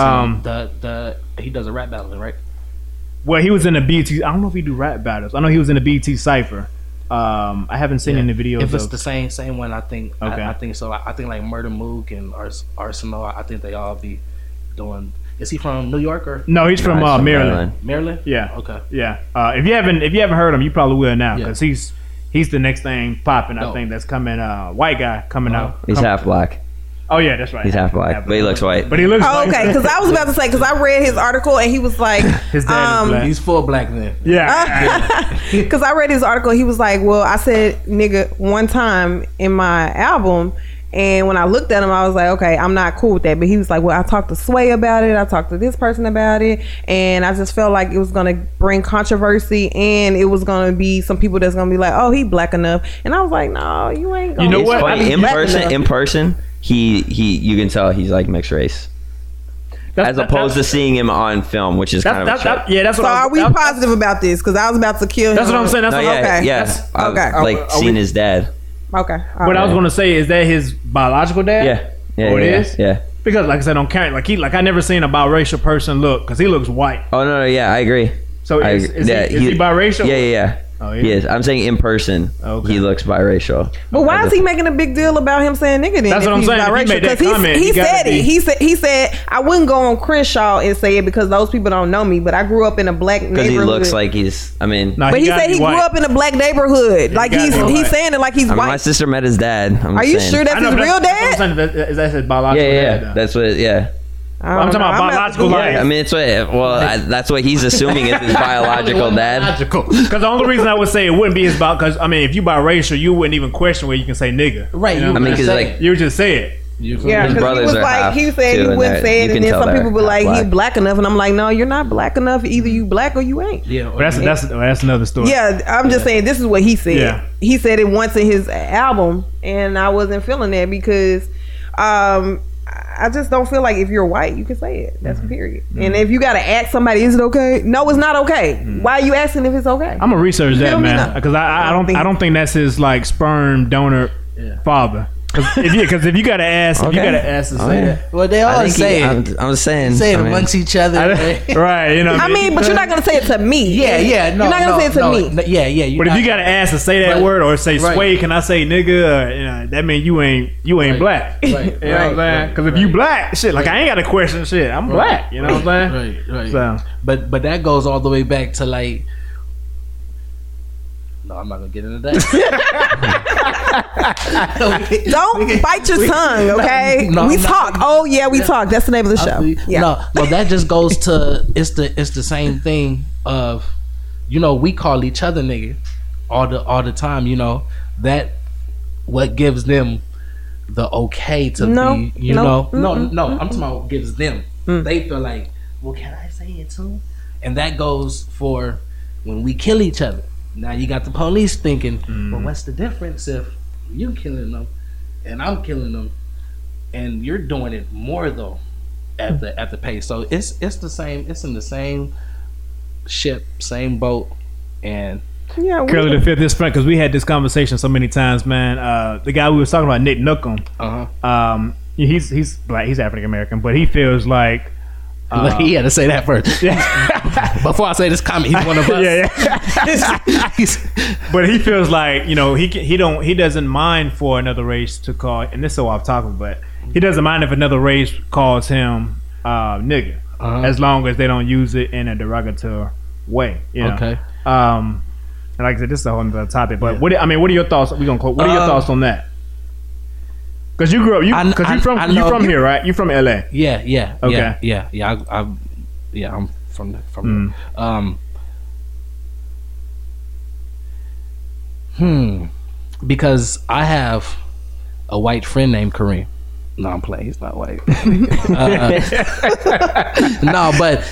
The he does a rap battle, right? Well, he was in the BET. I don't know if he do rap battles. I know he was in the BET Cypher. I haven't seen any videos. If it's the same one, I think. Okay. I think so. I think like Murder Mook and Arsenal. I think they all be doing. Is he from New York or? No, he's from Maryland. Maryland. Yeah. Okay. Yeah. If you haven't heard him, you probably will now because he's the next thing popping. I think that's coming. White guy coming out. He's half black. Oh yeah, that's right. He's half black, but he looks white. But he looks white. Okay, because I was about to say, because I read his article and he was like, his dad is black. He's full black then. Yeah. Because I read his article, he was like, well, I said nigga one time in my album, and when I looked at him, I was like, okay, I'm not cool with that. But he was like, well, I talked to Sway about it, I talked to this person about it, and I just felt like it was gonna bring controversy, and it was gonna be some people that's gonna be like, oh, he black enough, and I was like, no, you ain't gonna. You know what? Funny. In person, he you can tell he's like mixed race. As opposed to seeing him on film, which is kind of that's what. So are we positive about this? Because I was about to kill him. That's what I'm saying. Okay. Like seeing his dad. Okay. What I was gonna say is that his biological dad. Yeah. It is. Yeah. Because like I said, on camera, I never seen a biracial person look because he looks white. Oh no, I agree. So is he biracial? Yeah. Oh, yeah. He is. I'm saying in person, he looks biracial. But why is he making a big deal about him saying nigga then? That's what I'm saying. Because he said it. He said I wouldn't go on Crenshaw and say it because those people don't know me. But I grew up in a black neighborhood. Because he looks like he's. I mean, but he said he grew up in a black neighborhood. Like he's saying it like he's white. My sister met his dad. Are you sure that's his real dad? Is that his biological dad? Yeah. That's what. Yeah. I'm talking about biological life. I mean, it's what. That's what he's assuming is his biological dad. Because the only reason I would say it wouldn't be his because I mean, if you biracial, you wouldn't even question where you can say nigga. Right. You know? I mean, because like you would just say it. Yeah, because he was like, he said he wouldn't say it, and then some people were like, he's black enough, and I'm like, no, you're not black enough. Either you black or you ain't. Yeah, well, that's another story. Yeah, I'm just saying this is what he said. Yeah. He said it once in his album, and I wasn't feeling that because I just don't feel like if you're white, you can say it. That's period. And if you got to ask somebody, is it okay? No, it's not okay. Why are you asking if it's okay? I'm gonna research that, man, because I don't think that's his like sperm donor father. Because if you gotta ask, to say that. Well, they all say it. I'm saying, say it amongst each other, right? You know, I mean, but you're not gonna say it to me. Yeah. No, you're not gonna say it to me. Yeah. But if you gotta ask to say that word or say sway, can I say nigga? Or, you know, that means you ain't black. Right. You know what I'm saying? Because if you black, shit, like I ain't got to question shit. I'm black. You know what I'm saying? Right. So, but that goes all the way back to like. No, I'm not gonna get into that. Don't bite your tongue, okay? We talk. Oh yeah, we talk. That's the name of the show. Yeah. No, that just goes to it's the same thing of, you know, we call each other nigga all the time. You know that what gives them the okay to be. You know, I'm talking about what gives them. They feel like, well, can I say it too? And that goes for when we kill each other. Now you got the police thinking, well, what's the difference if you killing them and I'm killing them, and you're doing it more though at the pace. So it's the same. It's in the same ship, same boat, and Curly the Fifth is because we had this conversation so many times, man. The guy we was talking about, Nick Nukem. he's black, he's African American, but he feels like he had to say that first. Before I say this comment, he's one of us. But he feels like, you know, he doesn't mind for another race to call, and this is so off topic, but he doesn't mind if another race calls him nigga, as long as they don't use it in a derogatory way. You know? Okay. And like I said, this is a whole other topic. But what are your thoughts? What are your thoughts on that? Because you grew up, you from here, right? You from LA? Yeah. Okay. Yeah. I'm from because I have a white friend named Kareem. No, I'm playing. He's not white. No, but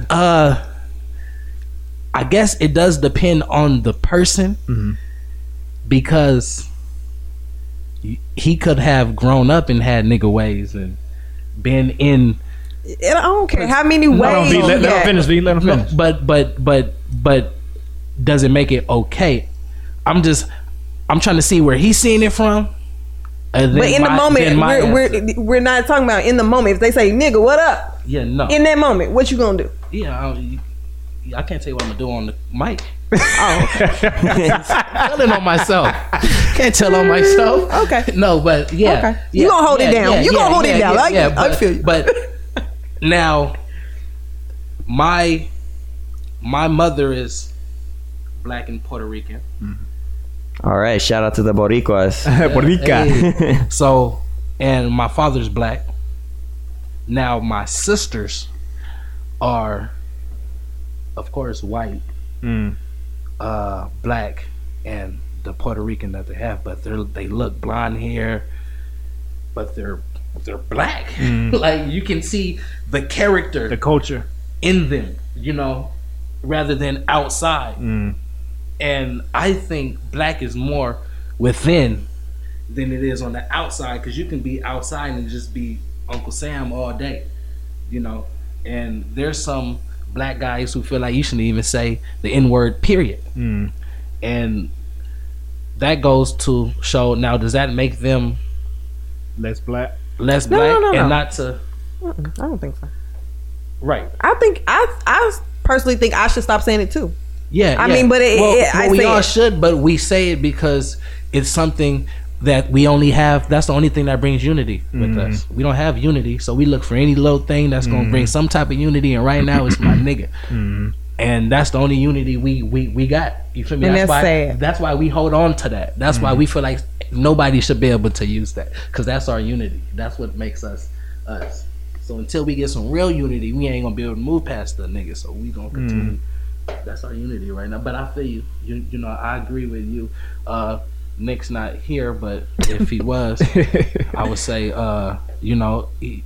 I guess it does depend on the person, because he could have grown up and had nigga ways and been in. I don't care how many ways. Let him finish. Let him finish. No, but does it make it okay? I'm trying to see where he's seeing it from. But in the moment, we're not talking about in the moment. If they say nigga, what up? Yeah, no. In that moment, what you gonna do? Yeah, I can't tell you what I'm gonna do on the mic. Telling on myself. Can't tell on myself. Okay. No, but yeah. Okay. You gonna hold it down. You gonna hold it down. I feel you. But now, my mother is black and Puerto Rican. All right, shout out to the Boricuas. Borica. Hey. So, and my father's black. Now my sisters are, of course, white, black, and the Puerto Rican that they have, but they look blonde hair, but they're black. Like you can see the character, the culture in them, you know, rather than outside. And I think black is more within than it is on the outside, because you can be outside and just be Uncle Sam all day, you know. And there's some black guys who feel like you shouldn't even say the N-word, period. And that goes to show, now does that make them less black? No. And not to... I don't think so. Right. I personally think I should stop saying it too. Yeah, I mean, but we all should, but we say it because it's something that we only have. That's the only thing that brings unity with us. We don't have unity, so we look for any little thing that's gonna bring some type of unity. And right now, it's my nigga, and that's the only unity we got. You feel me? And that's why. sad. That's why we hold on to that. That's why we feel like nobody should be able to use that, because that's our unity. That's what makes us us. So until we get some real unity, we ain't gonna be able to move past the nigga. So we gonna continue. That's our unity right now. But I feel you. You know, I agree with you. Nick's not here, but if he was, I would say, you know,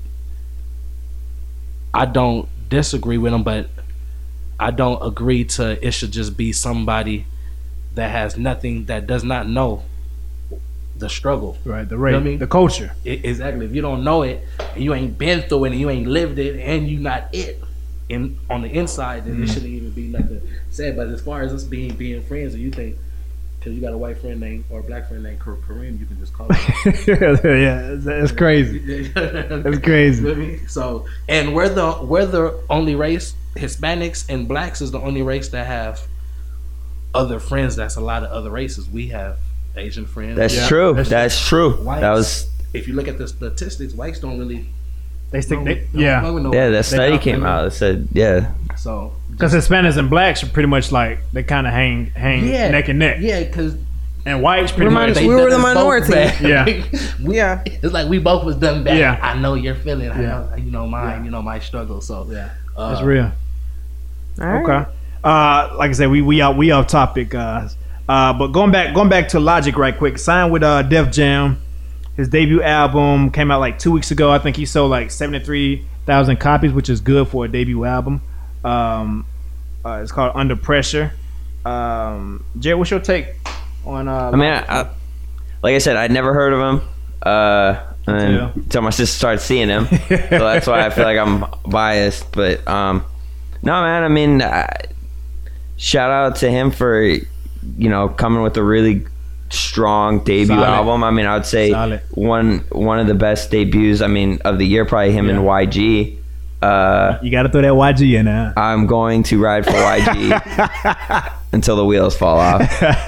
I don't disagree with him, but I don't agree to it should just be somebody that has nothing, that does not know the struggle. Right, the rate, you know what I mean? the culture. Exactly. If you don't know it, and you ain't been through it, and you ain't lived it, and you not it on the inside, then it shouldn't even be nothing said. But as far as us being friends, and you think because you got a white friend named or a black friend named Kareem, you can just call him. Yeah, that's crazy. That's crazy. So, and we're the only race. Hispanics and blacks is the only race that have other friends. That's a lot of other races. We have Asian friends. That's true. That's true. Whites, that was. If you look at the statistics, whites don't really. They stick. That study came out. It said, So because Hispanics and blacks are pretty much like they kind of hang neck and neck. Yeah, because and whites pretty much we were the minority. Yeah, it's like we both was done bad. Yeah. I know your feeling. I know, you know mine. You know my struggle. So that's real. All right. Okay. Like I said, we off topic, guys. But going back to Logic right quick. Signed with Def Jam. His debut album came out like 2 weeks ago. I think he sold like 73,000 copies, which is good for a debut album. It's called Under Pressure. Jared, what's your take on? I mean, like I said, I'd never heard of him until my sister started seeing him, so that's why I feel like I'm biased. But no, man. I mean, shout out to him for coming with a really strong debut Solid. album. I mean, I would say Solid. one of the best debuts. I mean, of the year, probably him and YG. You got to throw that YG in there. I'm going to ride for YG until the wheels fall off.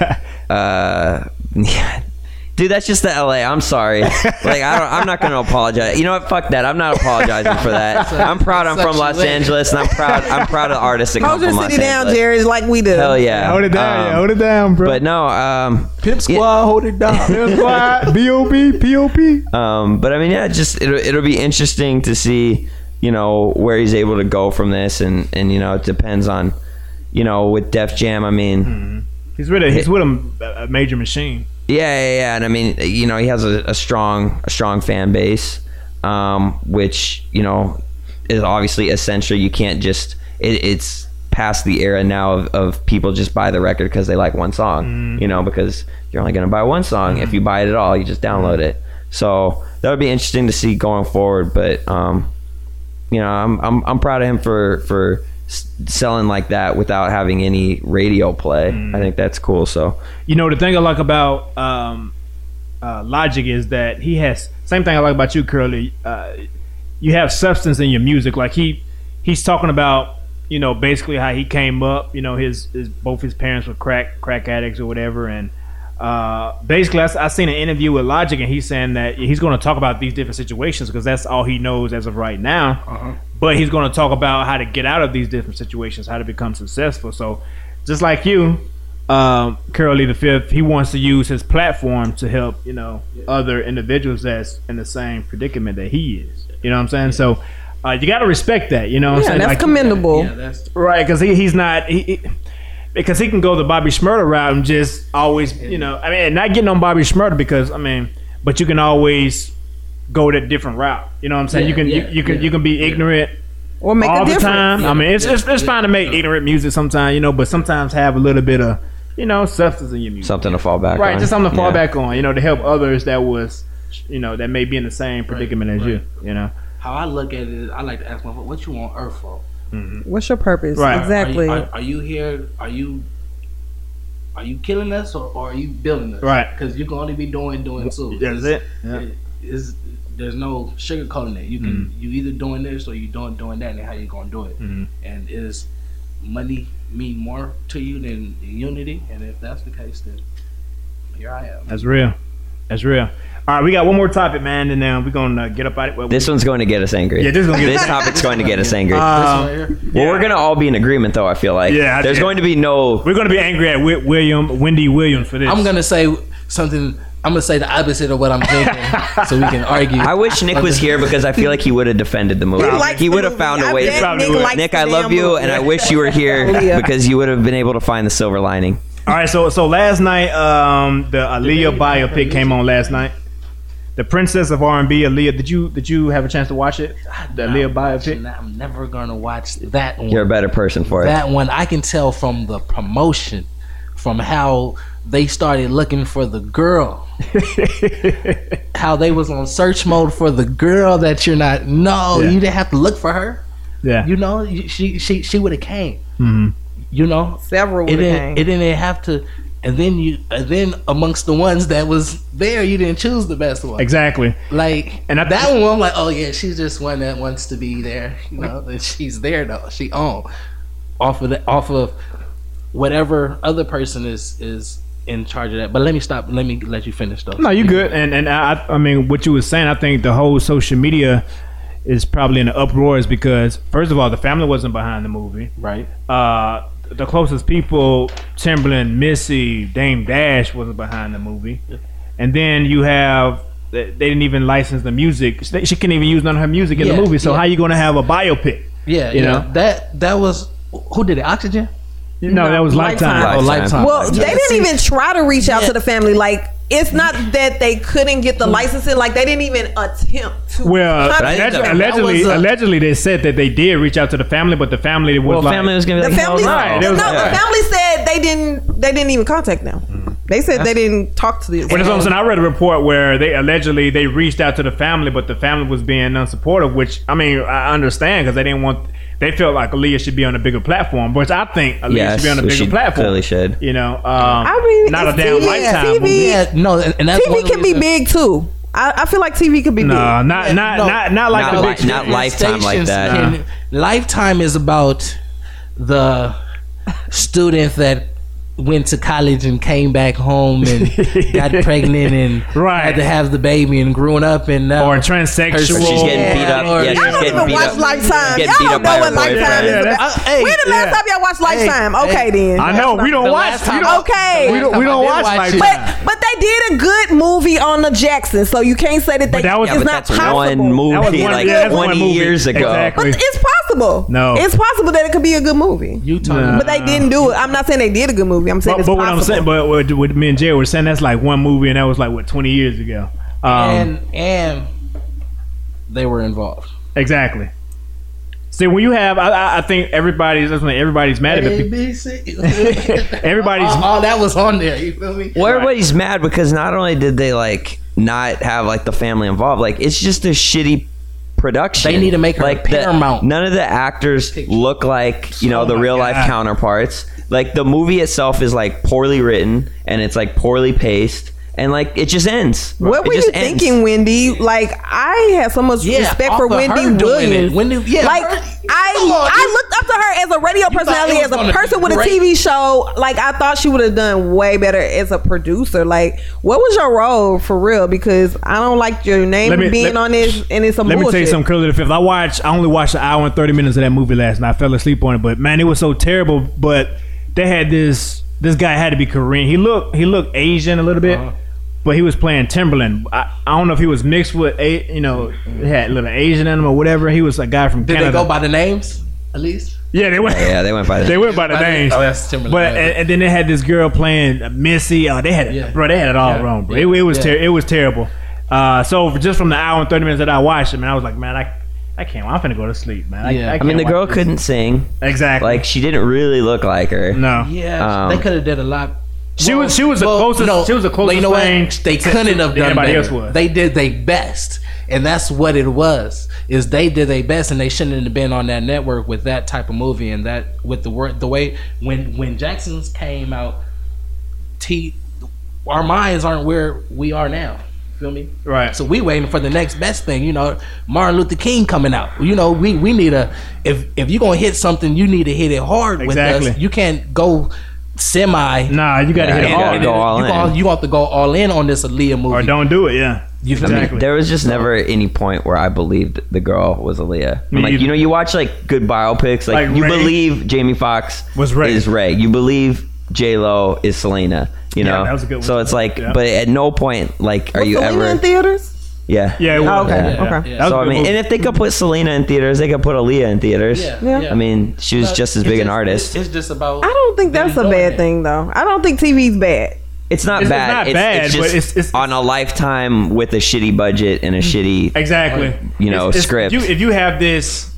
Yeah. Dude, that's just the LA. I'm sorry. Like, I'm not going to apologize. You know what? Fuck that. I'm not apologizing for that. I'm proud I'm from Los Angeles, and I'm proud of artists that come Hold your from Los city down, Angeles. Jared, like we do. Hell yeah. Hold it down, hold it down, bro. But no, Pimp Squad, hold it down. Pimp Squad, B.O.B., P.O.P. but I mean, yeah, just it'll be interesting to see, you know, where he's able to go from this, and you know, it depends on, you know, with Def Jam. I mean, He's with a major machine. yeah, and I mean, you know, he has a strong fan base, which, you know, is obviously essential. You can't just it's past the era now of people just buy the record because they like one song, you know, because you're only going to buy one song. If you buy it at all, you just download it. So that would be interesting to see going forward. But you know, I'm proud of him for selling like that without having any radio play. I think that's cool. So, You know, the thing I like about Logic is that he has same thing I like about you, Curly. You have substance in your music. Like he's talking about, you know, basically how he came up. You know, his both his parents were crack addicts or whatever, and basically I seen an interview with Logic, and he's saying that he's going to talk about these different situations because that's all he knows as of right now. But he's going to talk about how to get out of these different situations, how to become successful. So just like you, Curly the Fifth, he wants to use his platform to help, you know, other individuals that's in the same predicament that he is. You know what I'm saying? So you got to respect that. You know what I'm saying? That's Like, commendable. Yeah, that's right? Because he's not because he can go the Bobby Shmurda route and just always, you know, I mean, not getting on Bobby Shmurda because I mean, but you can always go that different route. You know what I'm saying? You can be ignorant Or make all a the difference. time. I mean, it's fine to make ignorant music sometimes, you know, but sometimes have a little bit of, you know, substance in your music. something to fall back on. Right, just something to fall Yeah. back on, you know, to help others that was, you know, that may be in the same predicament as you, you know. how I look at it. Is I like to ask myself, what you on Earth for? What's your purpose? Right. Exactly. Are you here? Are you killing us or are you building us? Right. Because you can only be doing too. That's it. Yeah. There's no sugarcoating it. You can you either doing this or you doing that, and how you gonna do it. And is money mean more to you than unity? And if that's the case, then here I am. That's real. That's real. All right, we got one more topic, man, and then we're gonna get up out of it. Well, This one's going to get us angry. Yeah, this is gonna get This us- topic's going to get us angry. This one right here? Well, we're going to all be in agreement, though, I feel like. Yeah, There's yeah. going to be no... we're gonna be angry at Wendy Williams for this. I'm gonna say something. I'm gonna say the opposite of what I'm thinking, so we can argue. I wish Nick was here because I feel like he would have defended the movie. likes He the would have movie. found I a way. bet Probably Nick would. likes Nick, the I damn love you, movie. and I wish you were here Yeah. because you would have been able to find the silver lining. All right, so last night, the Aaliyah biopic came on last night. The Princess of R&B, Aaliyah. Did you have a chance to watch it? The Aaliyah biopic. I'm never gonna watch that one. You're a better person for it. That one, I can tell from the promotion, from how they started looking for the girl, how they was on search mode for the girl that you're not. No, Yeah. you didn't have to look for her. Yeah. You know, she would have came. Mhm. You know, Several it would have didn't. came. It didn't have to. And then amongst the ones that was there, you didn't choose the best one. Exactly. Like And that one, I'm like, oh yeah, she's just one that wants to be there. You know, and she's there though. She off of whatever other person is in charge of that. But let me let you finish though. No, you good. And I mean, what you were saying, I think the whole social media is probably in the uproars because, first of all, the family wasn't behind the movie. Right. The closest people, Timbaland, Missy, Dame Dash wasn't behind the movie. And then you have, they didn't even license the music. She couldn't even use none of her music in the Yeah, movie. So yeah. how you going to have a biopic? Yeah. You know? that was who did it? Oxygen. No, that was Lifetime. Oh, Lifetime. Well, they didn't even try to reach out to the family. Like, it's not that they couldn't get the licensing. Like, they didn't even attempt to. Well, contact them. allegedly, they said that they did reach out to the family, but the family was Well, like, family was going to The be like, family, hell right. no. It was- no, yeah. the family said they didn't even contact them. They said they didn't talk to the. Well, that's what I'm saying. I read a report where they allegedly they reached out to the family, but the family was being unsupportive. Which I mean, I understand because they didn't want they felt like Aaliyah should be on a bigger platform, which I think Aaliyah should be on a bigger she platform. Clearly should. You know, I mean, not a it's damn TV. Lifetime TV. movie. Yeah, no, and that's one TV of the can be reasons- big too. I feel like TV could be No, big. not like Not the like- big. not Lifetime like that. And Lifetime is about the student that went to college and came back home and got pregnant and Right. had to have the baby and growing up and or her- transsexual. She's getting beat up. Or- Yeah, Y'all she's don't getting even beat watch up. Lifetime. Getting Y'all beat don't up by know her what Lifetime boyfriend. is Yeah, about. that's- Hey, When the last yeah. time y'all watched Lifetime? Hey, Okay, then. I know we don't The watch. last time We don't, Okay. we don't I did watch watch like it. that. But they did a good movie on the Jacksons, so you can't say that they. But that was- it's Yeah, but not that's possible. one That was movie, one- like yeah, that's one 20 movie. years ago. Exactly. But it's possible. No. It's possible that it could be a good movie. You talking Nah. about But they didn't do it. I'm not saying they did a good movie. I'm saying But it's what possible. I'm saying, but what me and Jay were saying, that's like one movie, and that was like what 20 years ago. and they were involved. Exactly. See, when you have, I think everybody's mad at it. Everybody's all that was on there. You feel me? Well, everybody's mad because not only did they like not have like the family involved, like it's just a shitty production. They need to make her like a Paramount. none of the actors look like the my real life God. counterparts. Like the movie itself is like poorly written and it's like poorly paced and like it just ends. What It were you just ends. thinking, Wendy? Like I had so much respect for off of Wendy her doing Williams. it. Wendy, yeah, Like her- I looked up to her as a radio personality, it as was a gonna person be with a great? TV show. Like I thought she would have done way better as a producer. Like what was your role for real? Because I don't like your name Let me- being let- on this, and it's some Let me bullshit. tell you something, Curly the Fifth. I only watched an hour and 30 minutes of that movie last night. I fell asleep on it, but man, it was so terrible. But they had this guy had to be Korean. He looked Asian a little bit, but he was playing Timberland. I don't know if he was mixed with he had a little Asian in him or whatever. He was a guy from Did Canada. they go by the names at least? Yeah, they went. Yeah, they went by They went by the names. Oh, that's Timberland. But and then they had this girl playing Missy. Oh, they had it, Yeah. bro. They had it all Yeah. wrong, bro. Yeah. It was Yeah. it was terrible. So just from the hour and 30 minutes that I watched it, man, I was like, man, I can't. I'm finna go to sleep, man. Yeah. I I can't mean, the watch girl this. couldn't sing. exactly. Like she didn't really look like her. no, Yeah, Um, they could have did a lot. She was the closest. She was the closest you know what? thing They couldn't have done anybody better. else was. They did their best, and that's what it was. Is they did their best, and they shouldn't have been on that network with that type of movie and that with the way when Jackson's came out. Our minds aren't where we are now. Feel me? right. So we waiting for the next best thing, Martin Luther King coming out. We need if you're gonna hit something, you need to hit it hard Exactly. with us. You can't go semi. Nah, you gotta Yeah, hit it you gotta hard, go all in. You have to go all in on this Aaliyah movie. or don't do it. Yeah, You feel I mean, exactly. there was just never any point where I believed the girl was Aaliyah. Me Like, either. you watch like good biopics, like Like you Ray believe Jamie Foxx Was Ray. is Ray. You believe J-Lo is Selena. Yeah, know, that was a good one. so it's like, Yeah. but at no point like are Was you Selena ever? in theaters? Yeah, yeah, it was. Oh, okay, Yeah. okay. Yeah. That was So a I good mean, movie. and if they could put Selena in theaters, they could put Aaliyah in theaters. Yeah. I mean, she was just as big an artist. It's just about. I don't think that's a them doing bad it. thing though. I don't think TV's bad. It's not It's bad. not It's bad, just but it's on a Lifetime with a shitty budget and a shitty. Exactly. Script. If you have this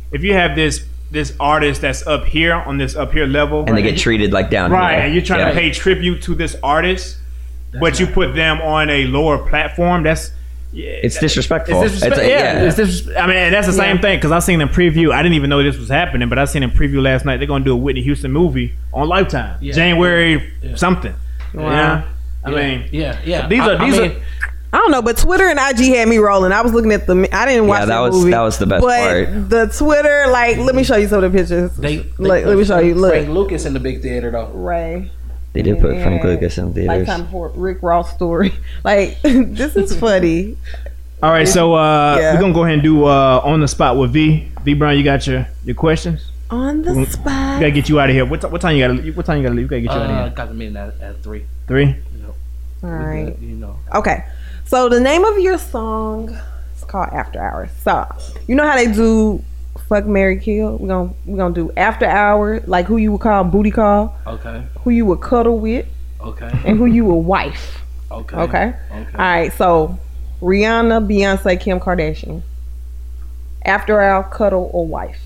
artist that's up here on this up here level, And they get treated like down right, here. and you're trying Yeah. to pay tribute to this artist, but you put them on a lower platform. It's disrespectful. It's disrespect. It's I mean, and that's the same thing because I seen them preview. I didn't even know this was happening, but I seen them preview last night. They're gonna do a Whitney Houston movie on Lifetime, Yeah. January something. Wow. Yeah, I mean, Yeah. these are I don't know, but Twitter and IG had me rolling. I was looking at I didn't watch Yeah, the that was- movie. that was the best but part. the Twitter, like, let me show you some of the pictures. Let me show you. Look, Frank Lucas in the big theater though. Ray. They did put Frank Yeah. Lucas in theaters. Lifetime for Rick Ross story. Like, this is funny. all right. So Yeah. we're gonna go ahead and do on the spot with V. V Brown, you got your questions. On the We spot. gotta get you out of here. What time you gotta leave? What time you gotta leave? We gotta get you out of here. Got the meeting at 3. 3. All right. You know. Okay. So the name of your song is called After Hours. So you know how they do Fuck, Marry, Kill? We're gonna do After Hours, like who you would call booty call, Okay. who you would cuddle with, Okay. and who you would wife. Okay. Okay. All right. So Rihanna, Beyonce, Kim Kardashian. After Hour, cuddle or wife.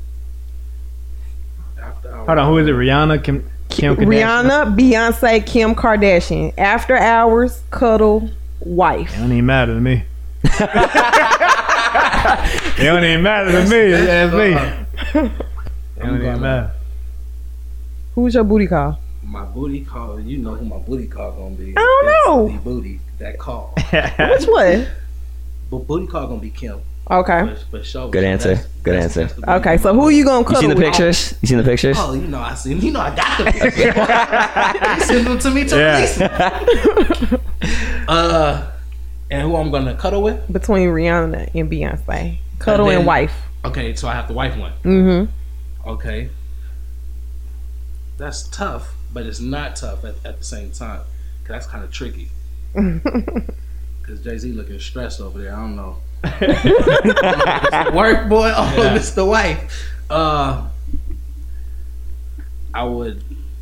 Hold on. Who is it? Rihanna, Kim Kardashian? Rihanna, Beyonce, Kim Kardashian. After Hours, cuddle, wife. It don't even matter to me. It don't even matter to me. That's me. Don't even matter. Who's your booty call? My booty call. You know who my booty call gonna be. I don't know. The booty that call. Which one? But booty call gonna be Kim. Okay. For sure. Good answer. Good answer. That's the Okay. booty So call. who you gonna You cuddle seen the with? pictures? You seen the pictures? Oh, you know I seen. You know I got the pictures. Send them to me to release them. And who I'm gonna cuddle with? Between Rihanna and Beyonce. Cuddle And then- and wife. Okay, so I have the wife one. Mm-hmm. Okay. That's tough, but it's not tough at the same time. 'Cause that's kind of tricky. Because Jay-Z looking stressed over there. I don't know. It's the work, boy. Oh, it's the wife. I would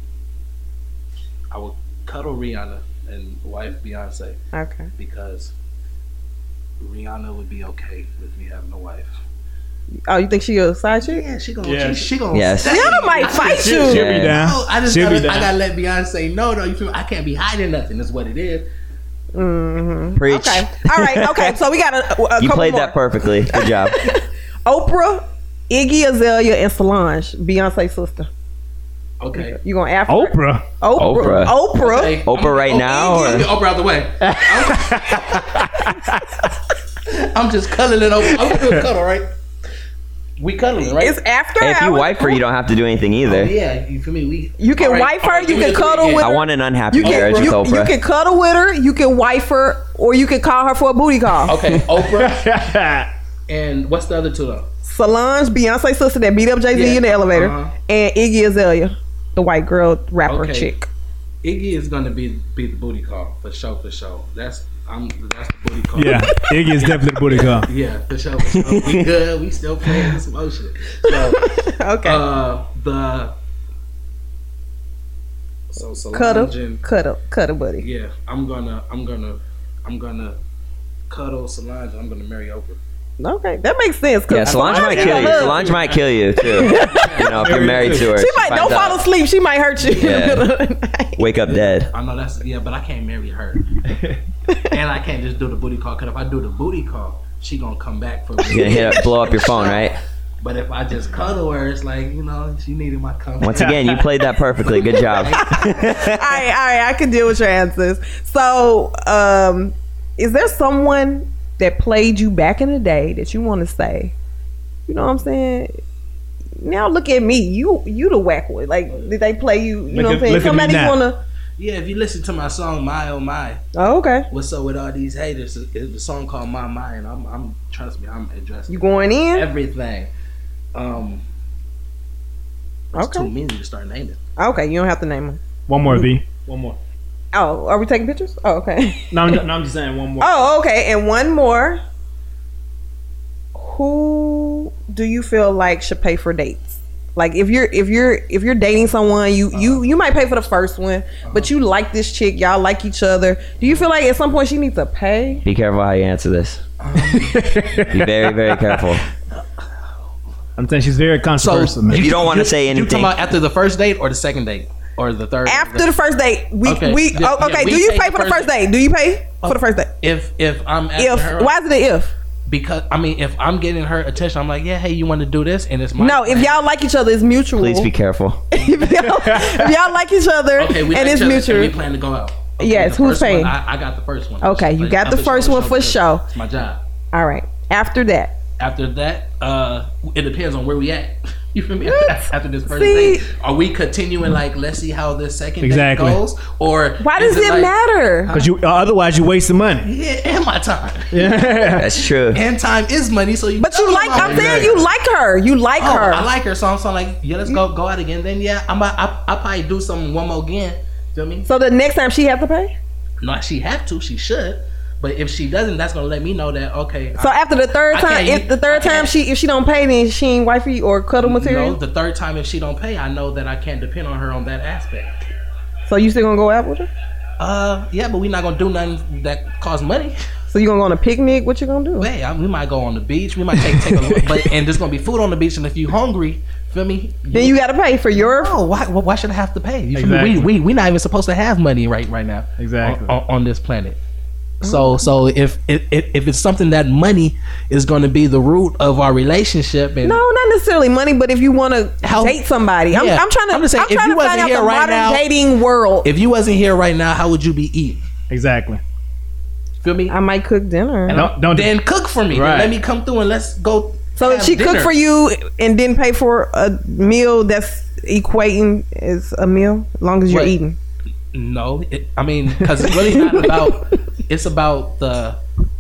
cuddle Rihanna and wife Beyonce Okay. because Rihanna would be okay with me having a wife. Oh, you think she a side chick? Yeah, she gonna. Yeah. She gonna. Yes. stay. Rihanna might fight you. She'll be Yeah. down. No, I just She'll be gotta, down. I gotta let Beyonce know though. You feel me? I can't be hiding nothing. That's what it is. Mm-hmm. Preach. Okay. All right. Okay. So we got a You couple played more. that perfectly. Good job. Oprah, Iggy Azalea, and Solange, Beyonce's sister. Okay. You gonna after Oprah. Oprah. Oprah. Okay. Oprah right now, or- Get Oprah out the way. I'm just cuddling Oprah. I'm gonna do a cuddle, right? We cuddling, right? It's after Hey, if you hours. wife her, you don't have to do anything either. Yeah, you feel me? We. You can All right, wife all her. right, You give me can the three cuddle again. with I her. want an unhappy You marriage with can, you Oprah. can cuddle with her. You can wife her, or you can call her for a booty call. Okay, Oprah. And what's the other two though? Solange, Beyonce's sister that beat up Jay-Z Yeah. in the elevator, Uh-huh. and Iggy Azalea, the white girl rapper Okay. chick. Iggy is gonna be the booty call for sure. That's the booty call. Yeah, Iggy is definitely the booty call. Yeah, for sure. We good. We still playing some old shit. So, Okay. Solange cuddle, and, cuddle, buddy. yeah, I'm gonna cuddle Solange. I'm gonna marry Oprah. Okay, that makes sense. 'cause Yeah, Solange might is kill a you. husband. Solange might kill you too. You know, if you're married to her. She might don't finds fall out. asleep. She might hurt you. in the Yeah. middle of the night. Wake up dead. I know that's but I can't marry her, and I can't just do the booty call. Cause if I do the booty call, she gonna come back for You're me. gonna blow up your phone, right? But if I just cuddle her, it's like she needed my company. Once again, you played that perfectly. Good job. All right, I can deal with your answers. So, is there someone that played you back in the day that you want to say? You know what I'm saying? Now look at me. You the whack one. Like, did they play you? You know what I'm saying? Look at me Somebody now. wanna? Yeah, if you listen to my song "My Oh My," Oh, okay. what's up with all these haters? It's the song called "My My," and I'm trust me, I'm addressing You going in? everything. It's Okay. too many to start naming. Okay, you don't have to name them. One more, V. One more. Oh, are we taking pictures? Oh, okay. No, I'm just saying one more. Oh, okay. And one more. Who do you feel like should pay for dates? Like if you're dating someone, you might pay for the first one, but you like this chick, y'all like each other. Do you feel like at some point she needs to pay? Be careful how you answer this. Be very, very careful. I'm saying she's very controversial, man. If you don't want to say You anything, talking about after the first date or the second date or the third? After the first date, Okay. we Yeah, okay. yeah, we do you pay pay the for the first first date? Do you pay for the first date? if I'm asking If her, why is it an if? because if I'm getting her attention, I'm like, yeah, hey, you want to do this, and it's my No, if y'all like each other, it's mutual. please be careful. if y'all like each other okay, we and like it's each other, mutual. and we plan to go out. Okay, Yes, the who's first one, paying? I got the first one. Okay, you got the first one for sure. It's my job. All right. After that, After that, it depends on where we at. You feel me? After this first See- date, are we continuing? Like, let's see how this second Exactly. date goes, or why is does it like, matter? Because you otherwise you wasting money. Yeah, and my time. That's true. And time is money, so you. But you like, I'm saying you like her. You like Oh, her. I like her, so I'm like, yeah, let's go out again. Then yeah, I'll probably do something one more again. Feel me? So the next time she have to pay? No, she have to. She should. But if she doesn't, that's gonna let me know that okay. So after the third I time, can't- if the third I can't- time if she don't pay, then she ain't wifey or cuddle material. No, the third time if she don't pay, I know that I can't depend on her on that aspect. So you still gonna go out with her? Yeah, but we're not gonna do nothing that costs money. So you gonna go on a picnic? What you gonna do? Hey, we might go on the beach. We might take a look, but and there's gonna be food on the beach. And if you hungry, feel me? Then you gotta pay for your. Oh, why should I have to pay? You feel Exactly. me? We not even supposed to have money right now. Exactly. On this planet. So if it's something that money is going to be the root of our relationship, and No, not necessarily money, but if you want to date somebody, I'm trying to. I'm just saying, if you wasn't here right now, dating world. if you wasn't here right now, how would you be eating? Exactly. Feel me? I might cook dinner. Don't Then cook for me. Right. Then let me come through and let's go. So if have she dinner. cooked for you and didn't pay for a meal that's equating as a meal, as long as you're What? eating. No, I mean, because it's really not about. It's about the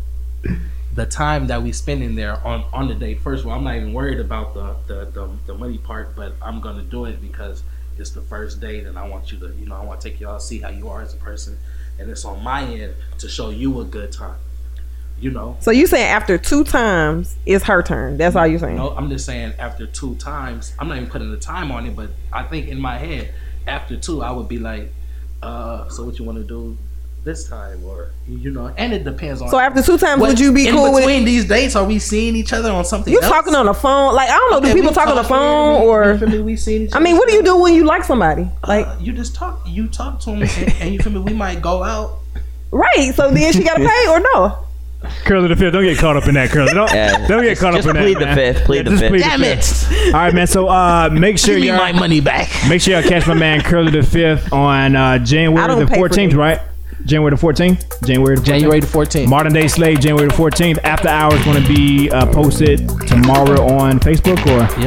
time that we spend in there on the date. First of all, I'm not even worried about the money part, but I'm gonna do it because it's the first date, and I want you to, I want to take y'all see how you are as a person, and it's on my end to show you a good time. So you saying after 2 times it's her turn? That's all you're saying? No, I'm just saying after 2 times. I'm not even putting the time on it, but I think in my head, after 2, I would be like, so what you want to do this time, or and it depends on. So after 2 times, would you be cool in with between these dates? Are we seeing each other on something? you else? talking on the phone? Like, I don't know. Do Okay, people we talk on the talking, phone or? we seeing each I other. mean, what do you do when you like somebody? Like, You just talk. You talk to them, and you feel me. We might go out. right? So then she got to pay or no? Curly the Fifth. Don't get caught up in that, Curly. Don't get caught up Just in that. plead the man. fifth. Plead the just fifth. plead the Damn fifth. it! All right, man. So make sure Give me y'all my money back. make sure y'all catch my man Curly the Fifth on I January don't the pay for 14th, these. right? January the 14th. January the 14th. Modern Day Slave, January the 14th. After Hours going to be posted tomorrow on Facebook or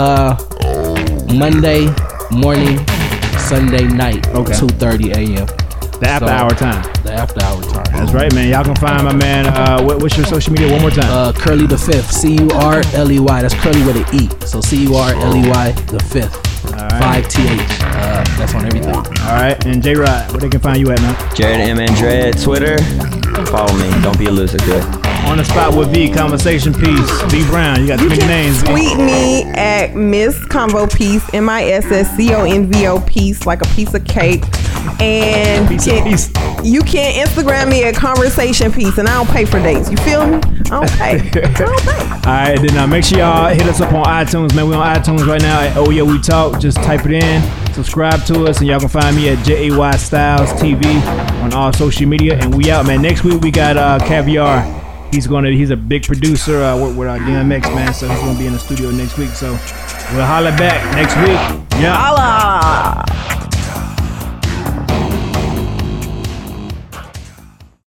Yep. Monday morning, Sunday night, Okay. 2:30 a.m. the After Hour time. The after hour time. That's right, man. Y'all can find my man. What's your social media one more time? Curly the Fifth. Curley. That's Curly with an E. So Curley the Fifth. right. 5th. That's on everything. All right, and J Rod, where they can find you at, man? Jared M. Andre at Twitter. Follow me. Don't be a loser. Do it. On the spot with V, Conversation Piece. V Brown, you got too many names. V. Tweet me at Miss Convo Piece, MISSCONVO Piece, like a piece of cake. And Piece of piece. you can Instagram me at Conversation Piece, and I don't pay for dates. You feel me? I don't pay. I don't pay. All right, then make sure y'all hit us up on iTunes, man. We on iTunes right now at Oh Yeah We Talk. Just type it in, subscribe to us, and y'all can find me at JAY Styles TV on all social media. And we out, man. Next week we got Caviar. He's a big producer. Work with DMX, man. So he's gonna be in the studio next week. So we'll holler back next week. Yeah. Holla!